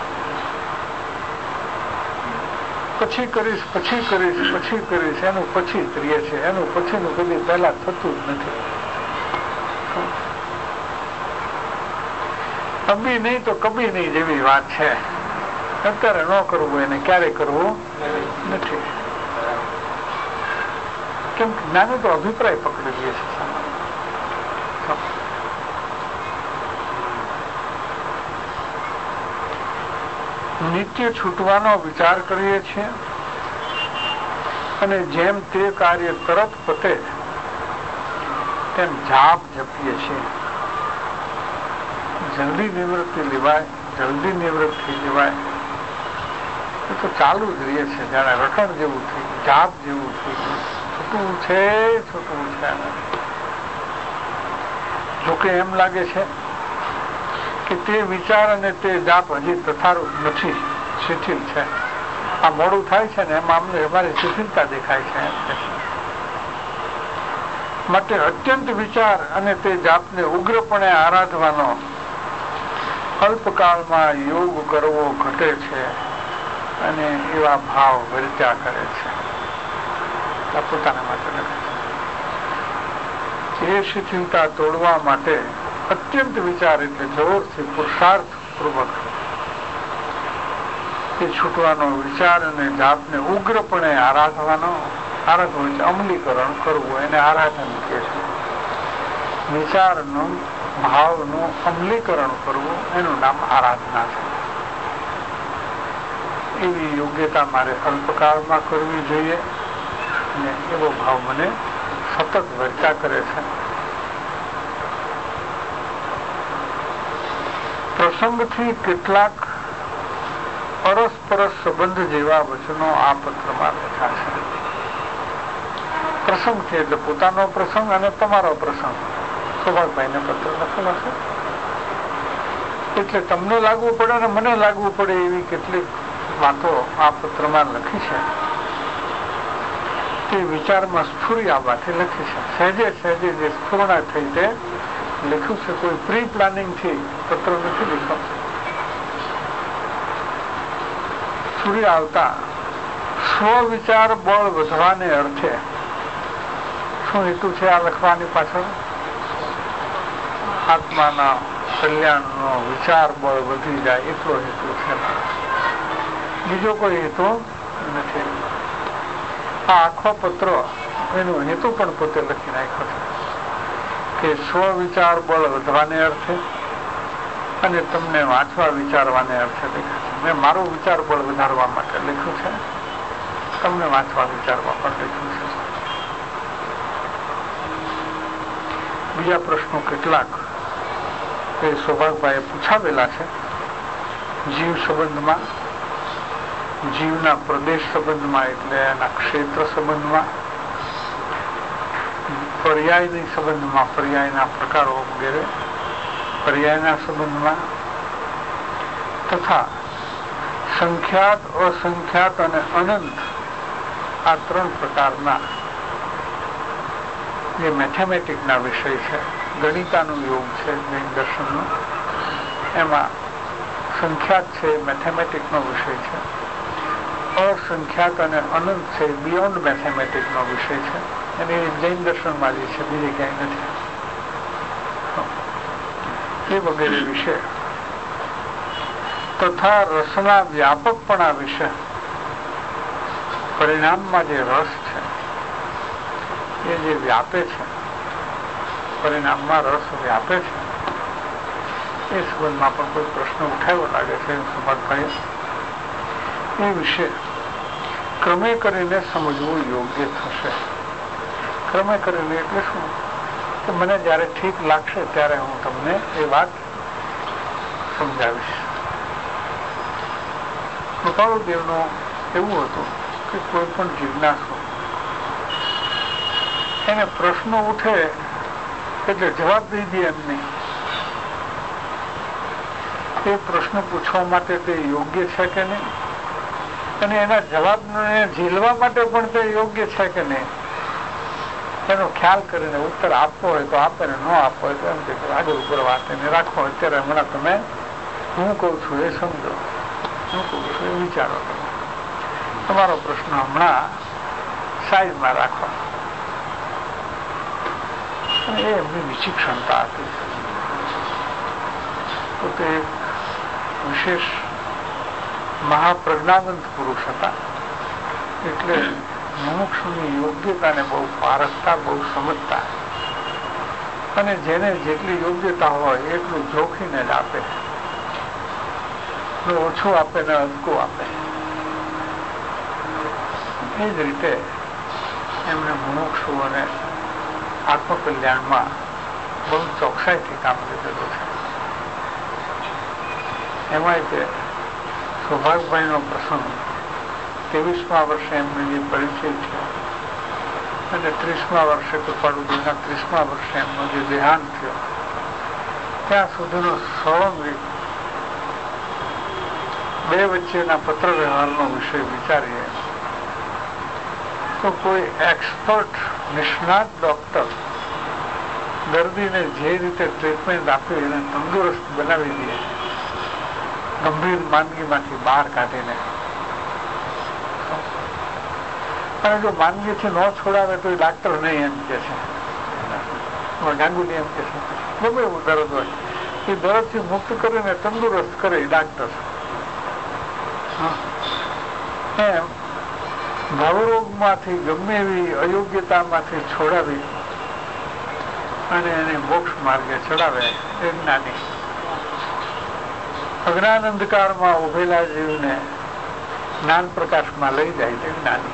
પછી કરીશ પછી કરીશ પછી કરીશ એનું પછી જ રહે છે. એનું પછીનું કદી પહેલા થતું જ નથી. કબી નહીં તો કબી નહીં જેવી વાત છે. અત્યારે ન કરવું એને ક્યારે કરવું નથી. કેમ કે જ્ઞાની તો અભિપ્રાય પકડી લે છે. નિત્ય છૂટવાનો વિચાર કરીએ છીએ અને જેમ તે કાર્ય તરત પતે તેમ જાપ જપીએ છીએ. જલ્દી નિવૃત્તિ લેવાય, જલ્દી નિવૃત્તિ લેવાય એ તો ચાલુ જ રહે છે. જાણે રટણ જેવું થઈ ગયું, જાપ જેવું થઈ ગયું. છૂટવું છે છૂટવું છે. જોકે એમ લાગે છે કે તે વિચાર અને તે જાપ હજી તથારૂપ નથી, શિથિલ છે. આ મોડું થાય છે ને એમાં અમને અમારી શિથિલતા દેખાય છે. માટે અત્યંત વિચાર અને તે જાપને ઉગ્રપણે આરાધવાનો અલ્પકાળમાં યોગ કરવો ઘટે છે અને એવા ભાવ વર્ત્યા કરે છે. પોતાના માટે લખે છે. એ શિથિલતા તોડવા માટે અત્યંત વિચાર એટલે જોરથી પુરુષાર્થ પૂર્વક એ છૂટવાનો વિચાર અને જાપને ઉગ્રપણે આરાધવાનો, આરાધવો એટલે અમલીકરણ કરવું, એને આરાધન કહે છે. વિચારનું ભાવનું અમલીકરણ કરવું એનું નામ આરાધના છે. એવી યોગ્યતા મારે અલ્પકાળમાં કરવી જોઈએ અને એવો ભાવ મને સતત વર્તા કરે છે. પ્રસંગથી કેટલાક પરસ્પર સંબંધ જેવા વચનો આ પત્રમાં લખ્યા છે. પ્રસંગ છે એટલે પોતાનો પ્રસંગ અને તમારો પ્રસંગ. સૌભાગભાઈને પત્ર લખેલો છે એટલે તમને લાગવું પડે અને મને લાગવું પડે એવી કેટલીક વાતો આ પત્રમાં લખી છે. તે વિચારમાં સ્ફુરી આવવાથી લખી છે. સહેજે સહેજે જે સ્ફુરણા થઈ તે લખ્યું છે. કોઈ પ્રી પ્લાનિંગ થી પત્ર નથી લખ્યો. સ્ફુરી આવતા સ્વવિચાર બળ વધવાને અર્થે શું હેતુ છે આ લખવાની પાછળ? આત્માના કલ્યાણનો વિચાર બળ વધી જાય એટલો હેતુ છે, બીજો કોઈ હેતુ નથી. આ આખો પત્ર એનો હેતુ પણ પોતે લખી નાખ્યો છે કે સ્વવિચાર બળ વધવાને અર્થે અને તમને વાંચવા વિચારવાને અર્થે લખ્યું છે. મેં મારો વિચાર બળ વધારવા માટે લખ્યું છે, તમને વાંચવા વિચારવા પણ લખ્યું છે. બીજા પ્રશ્નો કેટલાક એ સૌભાગભાઈએ પૂછાવેલા છે. જીવ સંબંધમાં, જીવના પ્રદેશ સંબંધમાં એટલે એના ક્ષેત્ર સંબંધમાં, પર્યાયની સંબંધમાં, પર્યાયના પ્રકારો વગેરે પર્યાયના સંબંધમાં, તથા સંખ્યાત, અસંખ્યાત અને અનંત આ ત્રણ પ્રકારના જે મેથેમેટિકના વિષય છે, ગણિતાનું યોગ છે જૈન દર્શનનો, એમાં સંખ્યાત છે મેથેમેટિકનો વિષય છે, અસંખ્યાત અને અનંત છે બિયોન્ડ મેથેમેટિકનો વિષય છે અને એ જૈન દર્શનમાં જે છે બીજે ક્યાંય નથી. એ વગેરે વિશે તથા રસના વ્યાપકપણા વિશે, પરિણામમાં જે રસ છે એ જે વ્યાપે છે, પરિણામમાં રસ વ્યાપે છે, એ સંબંધમાં પણ કોઈ પ્રશ્ન ઉઠાવ્યો લાગે છે સુભાષભાઈ. એ વિશે ક્રમે કરીને સમજવું યોગ્ય થશે. ક્રમે કરીને એટલે શું કે મને જયારે ઠીક લાગશે ત્યારે હું તમને એ વાત સમજાવીશ. કૃપાળુદેવનું એવું હતું કે કોઈ પણ જિજ્ઞાસુ એને પ્રશ્નો ઉઠે એટલે જવાબ દઈ દે એમ નહીં. એ પ્રશ્ન પૂછવા માટે તે યોગ્ય છે કે નહીં અને એના જવાબને ઝીલવા માટે પણ તે યોગ્ય છે કે નહીં એનો ખ્યાલ કરીને ઉત્તર આપવો હોય તો આપે ને ન આપવો હોય તો એમ કે આગળ ઉપર વાત એને રાખો. અત્યારે હમણાં તમે હું કહું છું એ સમજો, હું કહું છું એ વિચારો. તમારો પ્રશ્ન હમણાં સાઈડમાં રાખો. એ એમની વિચિક્ષણતા હતી. પોતે વિશેષ મહાપ્રજ્ઞાવંત પુરુષ હતા એટલે મુમુક્ષુની યોગ્યતાને બહુ પારખતા, બહુ સમજતા અને જેને જેટલી યોગ્યતા હોય એટલું જોખીને જ આપે, ઓછું આપે ને અદકું આપે. એ જ રીતે એમને મુમુક્ષુ અને આત્મકલ્યાણમાં બહુ ચોકસાઈથી કામ લીધેલું છે. એમાં તે સૌભાગભાઈનો પ્રસંગ ત્રેવીસમા વર્ષે એમને જે પરિચય થયો અને ત્રીસમા વર્ષે કૃપાળુદેવના ત્રીસમા વર્ષે એમનો જે દેહાંત થયો ત્યાં સુધીનો સળંગ બે વચ્ચેના પત્ર વ્યવહારનો વિષય વિચારીએ તો કોઈ એક્સપર્ટ નિષ્ણાત ડોક્ટર દર્દીને જે રીતે ટ્રીટમેન્ટ આપી એને તંદુરસ્ત બનાવી દે, ગંભીર માંદગીમાંથી બહાર કાઢીને, અને જો માંદગીથી ન છોડાવે તો એ ડાક્ટર નહીં એમ કે છે, ગાંગુલી એમ કે છે, ગમે એવું દર્દ હોય એ દર્દથી મુક્ત કરીને તંદુરસ્ત કરે એ ડાક્ટર. એમ ભાવરોગમાંથી ગમે એવી અયોગ્યતામાંથી છોડાવી અને એને મોક્ષ માર્ગે ચડાવે એ જ્ઞાની. અજ્ઞાન અંધકારમાં ઉભેલા જીવને જ્ઞાન પ્રકાશમાં લઈ જાય તે જ્ઞાની.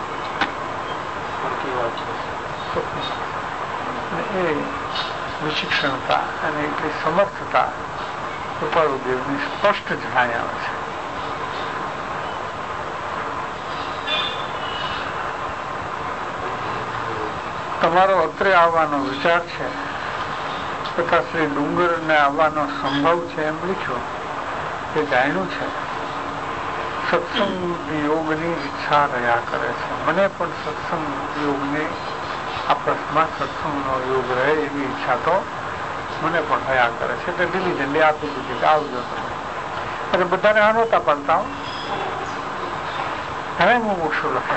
એ વિશિક્ષણતા અને એટલી સમર્થતા કૃપાળુદેવની સ્પષ્ટ જણાઈ આવે છે. તમારો અત્રે આવવાનો વિચાર છે તથા શ્રી ડુંગર ને આવવાનો સંભવ છે એમ લીખ્યું એ જાણ્યું છે. સત્સંગ યોગની ઈચ્છા રહ્યા કરે છે. મને પણ સત્સંગ યોગની આપસમાં સત્સંગનો યોગ રહે એવી ઈચ્છા તો મને પણ રહ્યા કરે છે. એટલે ઢીલી ઝંડી આપી દીધી કે આવજો તમે. એટલે બધાને અનોતા પડતા હવે હું મૂકશું લખે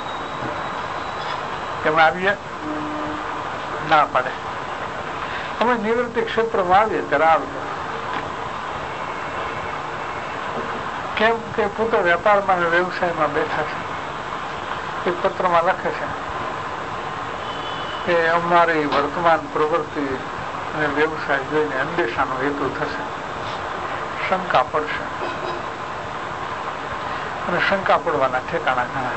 એમ આવીએ ના પડે. અમે નિવૃત્તિ ક્ષેત્રમાં આવીએ ત્યારે આવજો. કેમ કે પોતે વેપારમાં અને વ્યવસાયમાં બેઠા છે. એક પત્રમાં લખે છે કે અમારી વર્તમાન પ્રવૃત્તિ અને વ્યવસાય જોઈને અંદેશાનો હેતુ થશે, શંકા પડશે અને શંકા પડવાના ઠેકાણા ઘણા.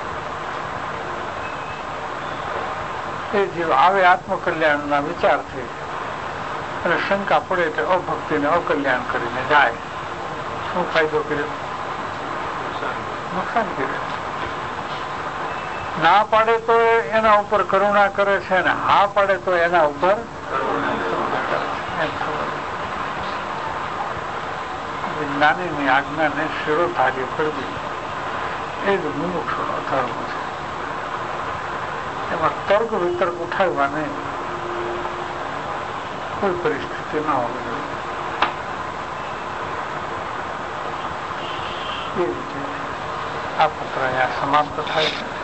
એ જીવ આવે આત્મકલ્યાણના વિચારથી અને શંકા પડે એટલે અભક્તિને અકલ્યાણ કરીને જાય. શું ફાયદો કર્યો? નુકસાન કર્યું. ના પાડે તો એના ઉપર કરુણા કરે છે ને હા પાડે તો એના ઉપર જ્ઞાનીની આજ્ઞાને શિરોધાર્ય કરવી એ જ મુમુક્ષુનો ધર્મ છે. એમાં તર્ક વિતર્ક ઉઠાવવાની કોઈ પરિસ્થિતિ ન હોવી જોઈએ. એ રીતે આ પત્ર અહીંયા સમાપ્ત થાય છે.